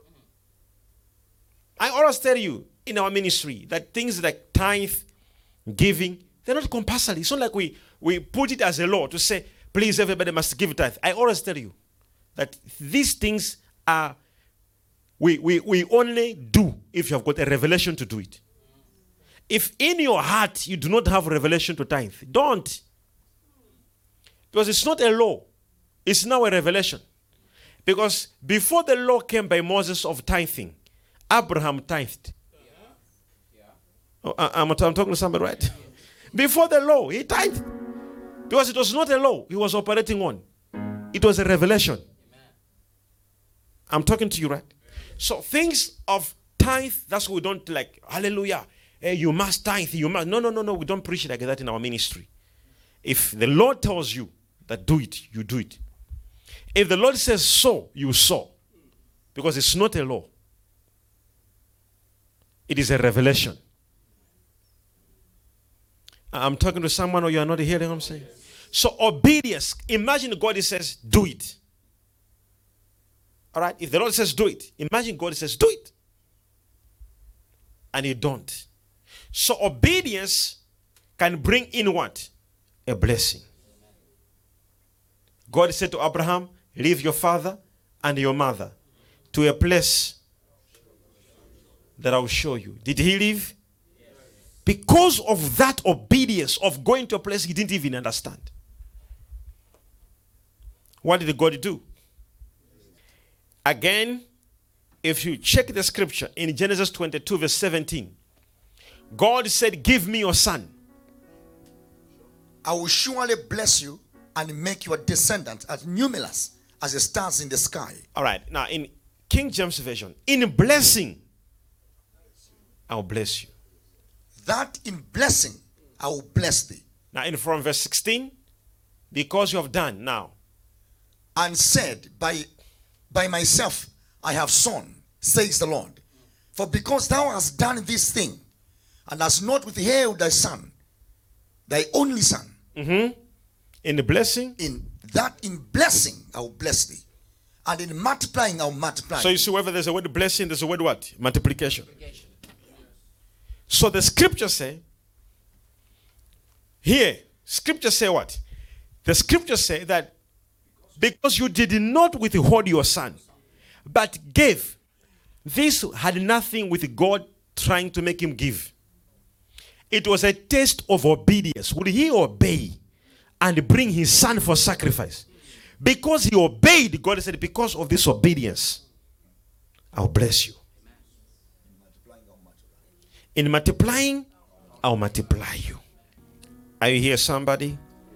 I always tell you in our ministry that things like tithe, giving, they're not compulsory. It's not like we, we put it as a law to say, please everybody must give tithe. I always tell you that these things are, we, we, we only do if you have got a revelation to do it. If in your heart you do not have revelation to tithe, don't. Because it's not a law. It's now a revelation. Because before the law came by Moses of tithing, Abraham tithed. Yeah. Yeah. Oh, I'm, I'm talking to somebody, right? Before the law, he tithed. Because it was not a law he was operating on. It was a revelation. Amen. I'm talking to you, right? So things of tithe, that's what we don't like. Hallelujah. Hey, you must tithe. You must. No, no, no, no. We don't preach like that in our ministry. If the Lord tells you that do it, you do it. If the Lord says sow, you sow. Because it's not a law. It is a revelation. I'm talking to someone or you are not hearing what I'm saying? So obedience. Imagine God says do it. All right? If the Lord says do it, imagine God says do it. And you don't. So obedience can bring in what? A blessing. God said to Abraham, leave your father and your mother to a place that I will show you. Did he leave? Yes. Because of that obedience of going to a place he didn't even understand. What did God do? Again, if you check the scripture in Genesis twenty-two verse seventeen, God said, give me your son. I will surely bless you and make your descendants as numerous as the stars in the sky. All right. Now, in King James Version, in blessing, I will bless you. That in blessing, I will bless thee. Now, in from verse sixteen, because you have done now. And said, by, by myself I have sown, says the Lord. For because thou hast done this thing, and hast not withheld thy son, thy only son. Mm-hmm. In the blessing? In that in blessing, I will bless thee. And in multiplying, I will multiply. So you see, wherever there's a word blessing, there's a word what? Multiplication. Multiplication. So the scripture say, here, scripture say what? The scriptures say that because you did not withhold your son, but gave, this had nothing with God trying to make him give. It was a test of obedience. Would he obey and bring his son for sacrifice? Because he obeyed, God said, because of this obedience, I'll bless you. In multiplying, I'll multiply you. Are you here, somebody?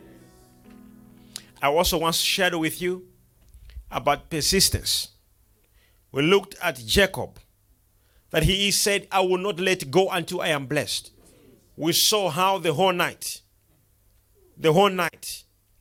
I also once shared with you about persistence. We looked at Jacob, that he said, I will not let go until I am blessed. We saw how the whole night, the whole night,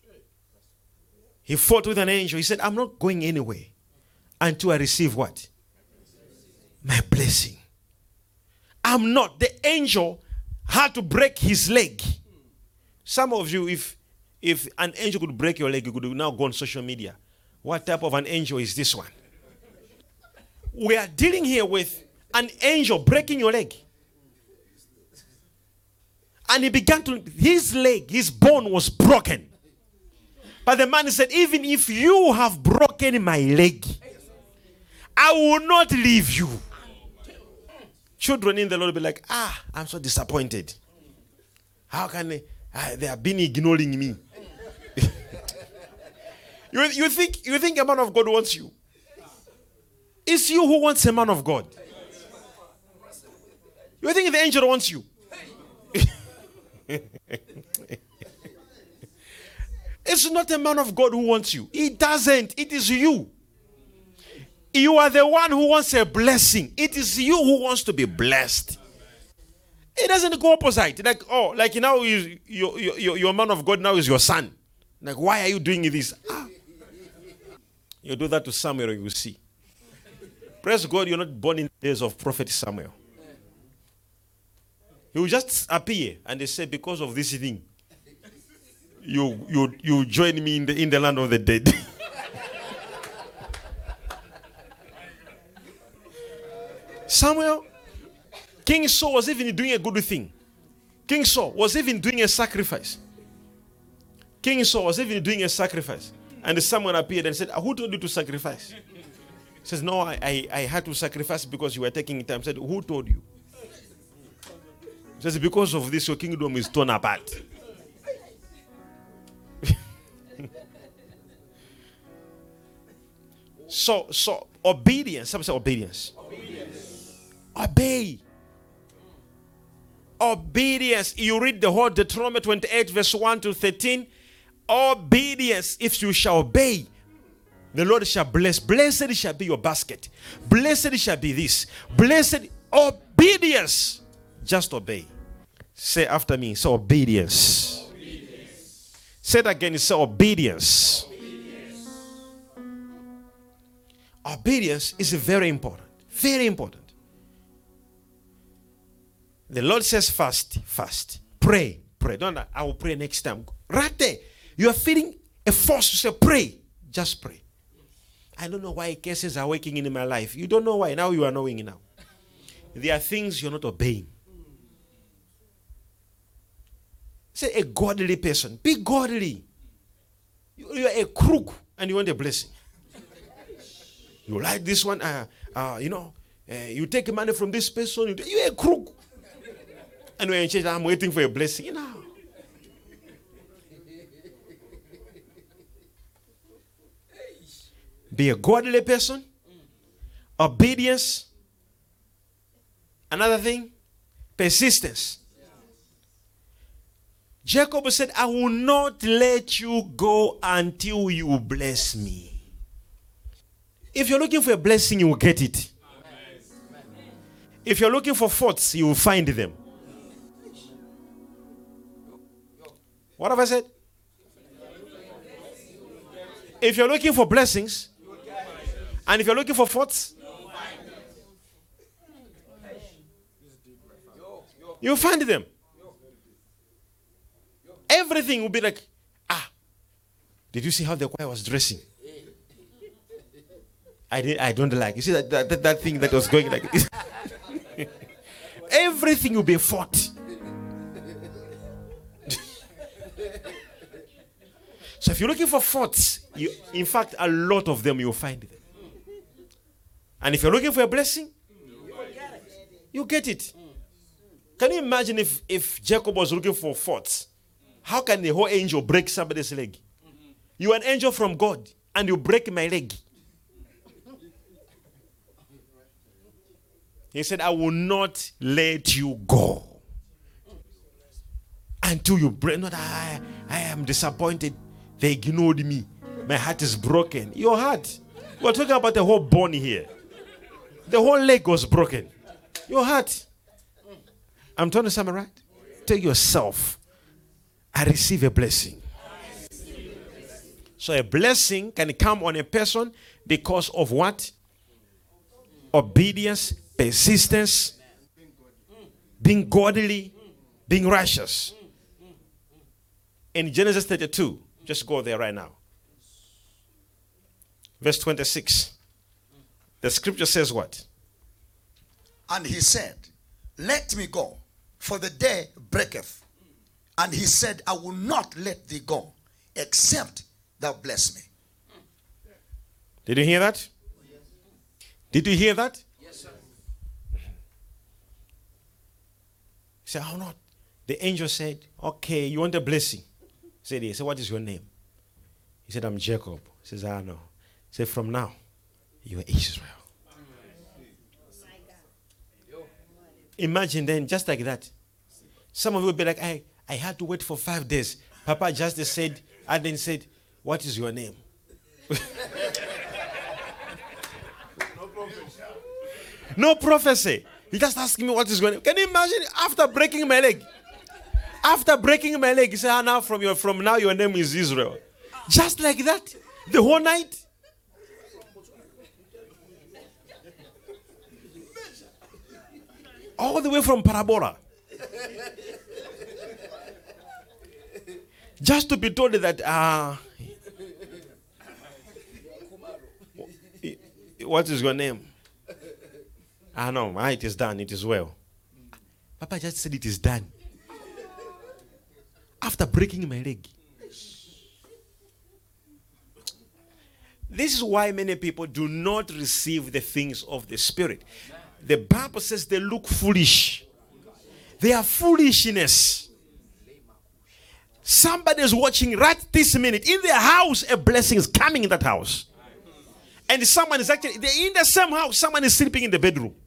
he fought with an angel. He said, I'm not going anywhere until I receive what? My blessing. I'm not. The angel had to break his leg. Some of you, if if an angel could break your leg, you could now go on social media. What type of an angel is this one? We are dealing here with an angel breaking your leg. And he began to, his leg, his bone was broken. But the man said, even if you have broken my leg, I will not leave you. Children in the Lord will be like, ah, I'm so disappointed. How can they, ah, they have been ignoring me. you, you, think, you think a man of God wants you? It's you who wants a man of God. You think the angel wants you? It's not a man of God who wants you. He doesn't. It is you. You are the one who wants a blessing. It is you who wants to be blessed. It doesn't go opposite. Like, oh, like now you, you, you, your man of God now is your son. Like, why are you doing this? Ah. You do that to Samuel, you will see. Praise God, you're not born in the days of Prophet Samuel. He will just appear and they say, because of this thing, you you you join me in the in the land of the dead. Samuel, King Saul was even doing a good thing. King Saul was even doing a sacrifice. King Saul was even doing a sacrifice. And Samuel appeared and said, who told you to sacrifice? He says, no, I, I, I had to sacrifice because you were taking time. He said, who told you? He says, because of this, your kingdom is torn apart. so, so obedience. Somebody say obedience. Obedience. Obey. Obedience. You read the whole Deuteronomy twenty-eight, verse one to thirteen. Obedience. If you shall obey, the Lord shall bless. Blessed shall be your basket. Blessed shall be this. Blessed obedience. Just obey. Say after me. Say obedience. Obedience. Say it again. Say obedience. Obedience. Obedience is very important. Very important. The Lord says fast, fast. Pray, pray. Don't I will pray next time. Right there. You are feeling a force to say pray. Just pray. I don't know why cases are working in my life. You don't know why. Now you are knowing now. There are things you're not obeying. Say a godly person. Be godly. You are a crook and you want a blessing. You like this one, uh, uh, you know, uh, you take money from this person. You you're a crook. And when you change, I'm waiting for a blessing. You know. Be a godly person. Obedience. Another thing, persistence. Jacob said, I will not let you go until you bless me. If you're looking for a blessing, you will get it. If you're looking for faults, you will find them. What have I said? If you're looking for blessings, and if you're looking for faults, you'll find them. Everything will be like, ah, did you see how the choir was dressing? I did, I don't like. You see that, that, that thing that was going like this? Everything will be fought. if you're looking for faults, you, in fact, a lot of them you'll find them. And if you're looking for a blessing, you get it. Can you imagine if, if Jacob was looking for faults? How can the whole angel break somebody's leg? You're an angel from God, and you break my leg. He said, I will not let you go until you break. Not I, I am disappointed. They ignored me. My heart is broken. Your heart. We're talking about the whole bone here. The whole leg was broken. Your heart. I'm trying to summarize. Tell yourself, I receive a blessing. So a blessing can come on a person because of what? Obedience, persistence, being godly, being righteous. In Genesis thirty-two, just go there right now. Verse twenty-six. The scripture says what? And he said, let me go, for the day breaketh. And he said, I will not let thee go, except thou bless me. Did you hear that? Did you hear that? Yes, sir. He said, I will not. The angel said, okay, you want a blessing? He said, yes. He said, what is your name? He said, I'm Jacob. He says, I know. He said, from now, you are Israel. Imagine then, just like that. Some of you will be like, I, I had to wait for five days. Papa just said, and then said, what is your name? No prophecy. No prophecy. He just asked me what is your name. Can you imagine after breaking my leg? After breaking my leg, he said, ah, now from, your, from now your name is Israel. Just like that. The whole night. All the way from Parabola. Just to be told that, uh, what is your name? I know, ah, it is done, it is well. Papa just said it is done. After breaking my leg. This is why many people do not receive the things of the Spirit. The Bible says they look foolish. They are foolishness. Somebody is watching right this minute. In their house, a blessing is coming in that house. And someone is actually, they're in the same house, someone is sleeping in the bedroom.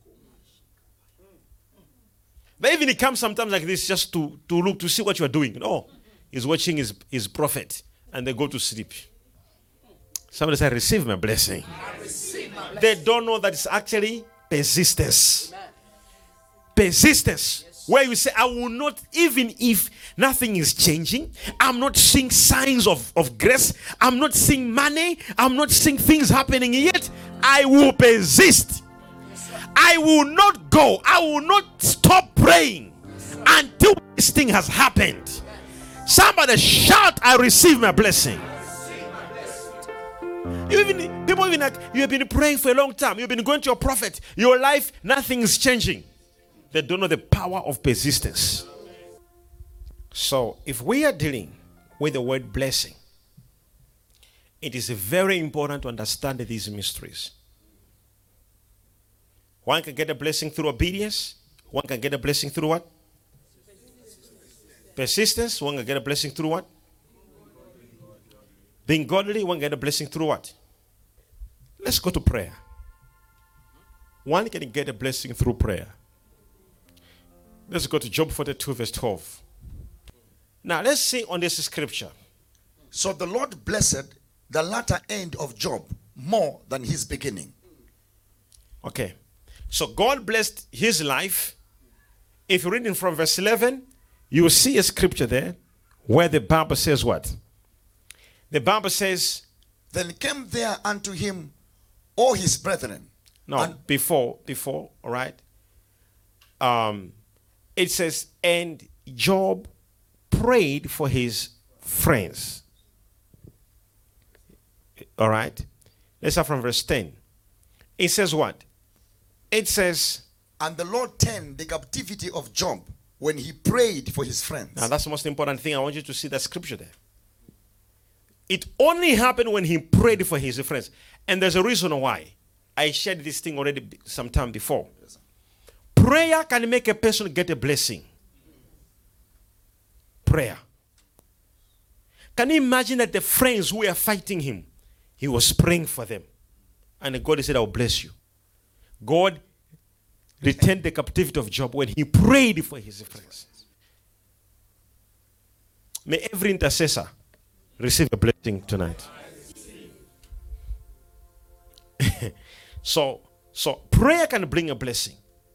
But even he comes sometimes like this just to, to look, to see what you are doing. No, he's watching his, his prophet and they go to sleep. Somebody say, receive my blessing. Receive my blessing. They don't know that it's actually persistence. Persistence. Yes. Where you say, I will not, even if nothing is changing, I'm not seeing signs of, of grace, I'm not seeing money, I'm not seeing things happening yet, I will persist. I will not go. I will not stop praying until this thing has happened. Somebody shout, I receive my blessing. You even, people even like, you have been praying for a long time. You've been going to your prophet. Your life, nothing is changing. They don't know the power of persistence. So, if we are dealing with the word blessing, it is very important to understand these mysteries. One can get a blessing through obedience. One can get a blessing through what? Persistence. One can get a blessing through what? Being godly. One can get a blessing through what? Let's go to prayer. One can get a blessing through prayer. Let's go to Job forty-two verse twelve. Now let's see on this scripture. So the Lord blessed the latter end of Job more than his beginning. Okay. So God blessed his life. If you're reading from verse eleven, you will see a scripture there where the Bible says what? The Bible says, then came there unto him all his brethren. No, and before, before, all right. Um, it says, and Job prayed for his friends. All right. Let's start from verse ten. It says what? It says, and the Lord turned the captivity of Job when he prayed for his friends. now that's the most important thing. I want you to see that scripture there. It only happened when he prayed for his friends. And there's a reason why. I shared this thing already some time before. Prayer can make a person get a blessing. Prayer. Can you imagine that the friends who were fighting him, he was praying for them. And God said, I will bless you. God returned the captivity of Job when he prayed for his friends. May every intercessor receive a blessing tonight. so, so prayer can bring a blessing.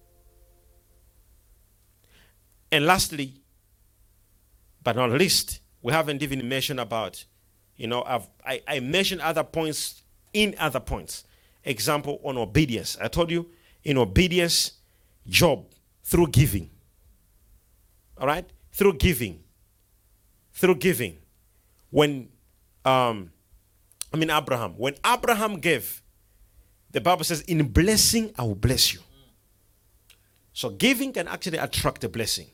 And lastly, but not least, we haven't even mentioned about, you know, I've, I, I mentioned other points in other points. Example on obedience. I told you, in obedience, Job, through giving. All right? Through giving. Through giving. When, um, I mean, Abraham. When Abraham gave, the Bible says, in blessing, I will bless you. So giving can actually attract a blessing.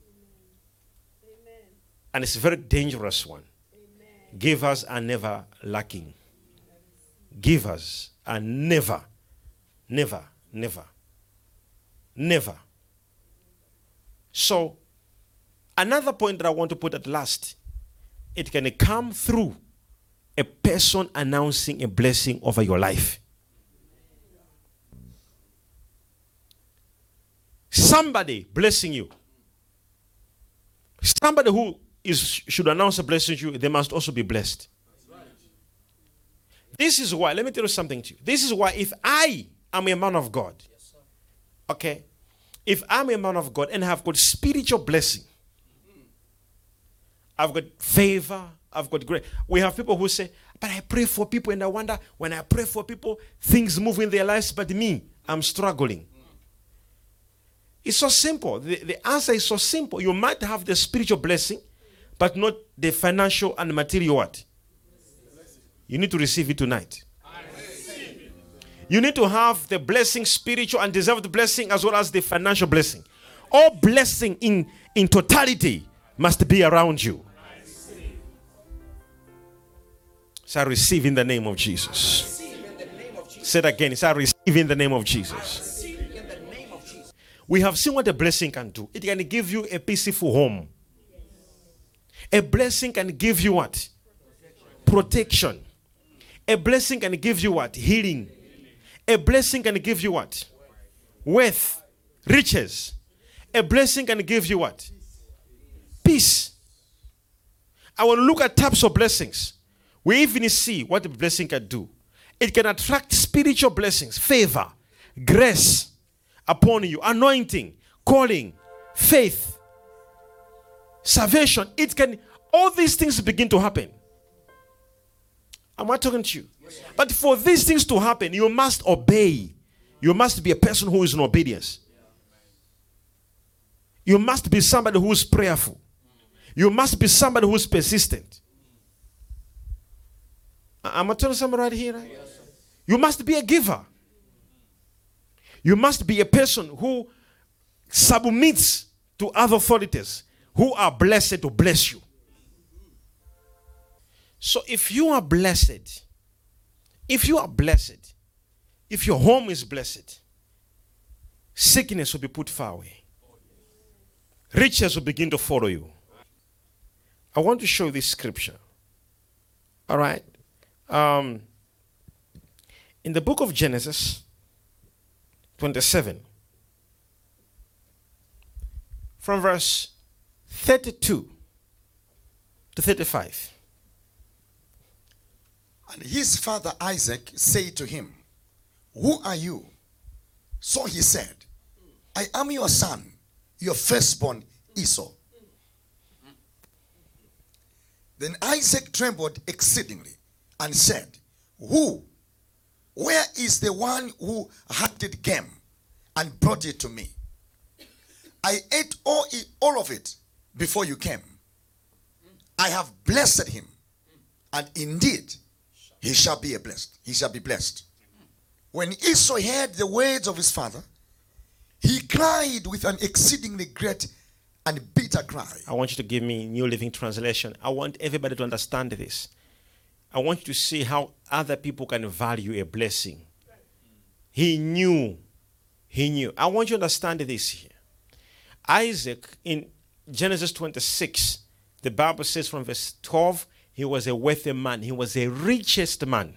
Amen. And it's a very dangerous one. Amen. Givers are never lacking. Givers are never, never, never, never. So, another point that I want to put at last, it can come through a person announcing a blessing over your life. Somebody blessing you. Somebody who is should announce a blessing to you, they must also be blessed. This is why, let me tell you something to you. This is why if I am a man of God, okay, if I'm a man of God and have got spiritual blessing, I've got favor, I've got grace. We have people who say, but I pray for people and I wonder, when I pray for people, things move in their lives, but me, I'm struggling. It's so simple. The, the answer is so simple. You might have the spiritual blessing, but not the financial and material what? You need to receive it tonight. It. You need to have the blessing, spiritual and deserved blessing, as well as the financial blessing. All blessing in, in totality must be around you. So I receive in the name of Jesus. Say it again. So I receive in the name of Jesus. We have seen what a blessing can do. It can give you a peaceful home. A blessing can give you what? Protection. A blessing can give you what? Healing. A blessing can give you what? Wealth. Riches. A blessing can give you what? Peace. I want to look at types of blessings. We even see what a blessing can do. It can attract spiritual blessings, favor, grace upon you, anointing, calling, faith, salvation. It can, all these things begin to happen. Am I talking to you? Yes, but for these things to happen, you must obey. You must be a person who is in obedience. You must be somebody who is prayerful. You must be somebody who is persistent. Am I telling somebody right here? Right? Yes, you must be a giver. You must be a person who submits to other authorities who are blessed to bless you. So if you are blessed, if you are blessed, if your home is blessed, sickness will be put far away. Riches will begin to follow you. I want to show you this scripture. All right. Um, in the book of Genesis twenty-seven, from verse thirty-two to thirty-five. And his father Isaac said to him, "Who are you?" So he said, "I am your son, your firstborn Esau." Then Isaac trembled exceedingly and said, "Who? Where is the one who hunted game and brought it to me? I ate all, all of it before you came. I have blessed him, and indeed he shall be a blessed. He shall be blessed." When Esau heard the words of his father, he cried with an exceedingly great and bitter cry. I want you to give me New Living Translation. I want everybody to understand this. I want you to see how other people can value a blessing. He knew. He knew. I want you to understand this here. Isaac, in Genesis twenty-six, the Bible says from verse twelve, he was a wealthy man. He was the richest man.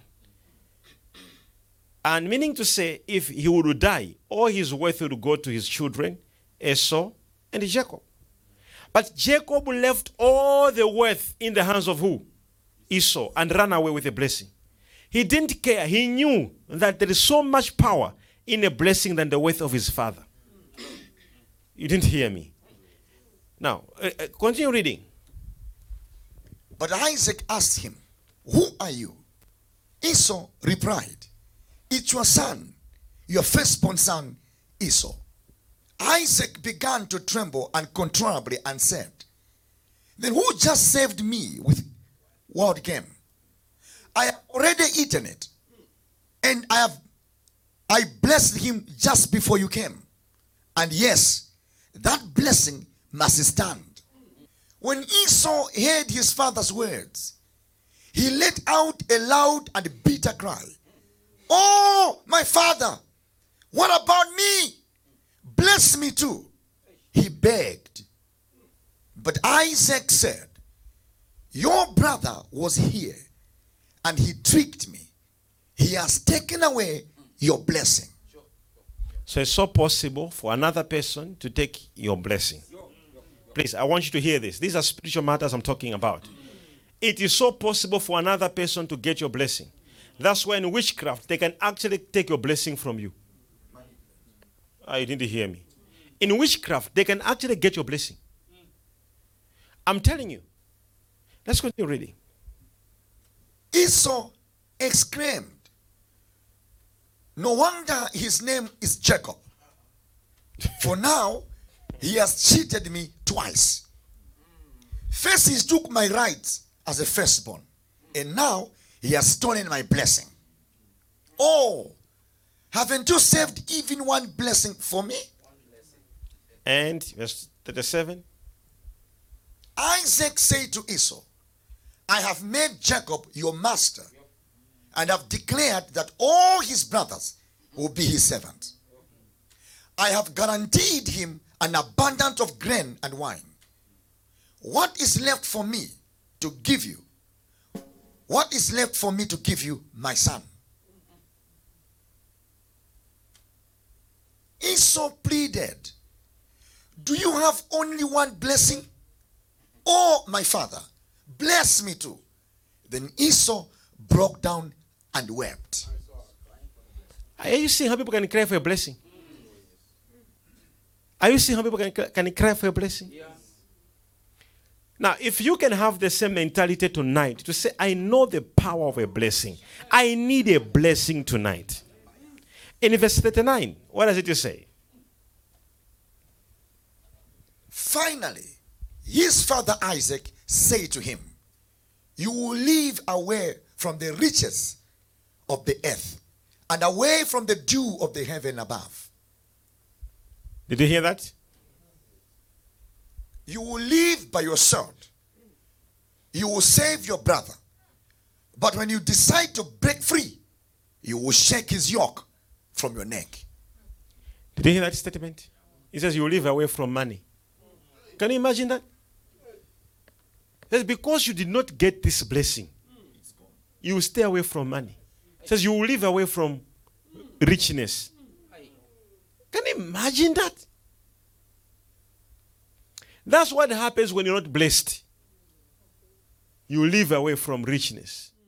And meaning to say, if he would die, all his wealth would go to his children, Esau and Jacob. But Jacob left all the wealth in the hands of who? Esau, and ran away with a blessing. He didn't care. He knew that there is so much power in a blessing than the wealth of his father. You didn't hear me. Now, uh, uh, continue reading. But Isaac asked him, "Who are you?" Esau replied, "It's your son, your firstborn son, Esau." Isaac began to tremble uncontrollably and said, "Then who just saved me with wild game? I have already eaten it, and I have I blessed him just before you came. And yes, that blessing must stand." When Esau heard his father's words, he let out a loud and bitter cry. "Oh, my father, what about me? Bless me too," he begged. But Isaac said, "Your brother was here, and he tricked me. He has taken away your blessing." So it's so possible for another person to take your blessing. Please, I want you to hear this. These are spiritual matters I'm talking about. It is so possible for another person to get your blessing. That's why in witchcraft, they can actually take your blessing from you. Oh, you didn't hear me. In witchcraft, they can actually get your blessing. I'm telling you. Let's continue reading. Esau exclaimed, "No wonder his name is Jacob. For now, he has cheated me twice. First, he took my rights as a firstborn, and now he has stolen my blessing. Oh, haven't you saved even one blessing for me?" And verse thirty-seven. Isaac said to Esau, "I have made Jacob your master, and have declared that all his brothers will be his servants. I have guaranteed him an abundance of grain and wine. What is left for me to give you? What is left for me to give you, my son?" Esau pleaded, "Do you have only one blessing? Oh, my father, bless me too." Then Esau broke down and wept. Are you seeing how people can cry for a blessing? Are you seeing how people can, can cry for a blessing? Yeah. Now, if you can have the same mentality tonight, to say, "I know the power of a blessing. I need a blessing tonight." In verse thirty-nine, what does it say? Finally, his father Isaac said to him, "You will live away from the riches of the earth and away from the dew of the heaven above." Did you hear that? You will live by your sword. You will save your brother. But when you decide to break free, you will shake his yoke from your neck. Did you hear that statement? He says you will live away from money. Can you imagine that? That's because you did not get this blessing. You will stay away from money. It says you will live away from richness. Can you imagine that? That's what happens when you're not blessed. You live away from richness.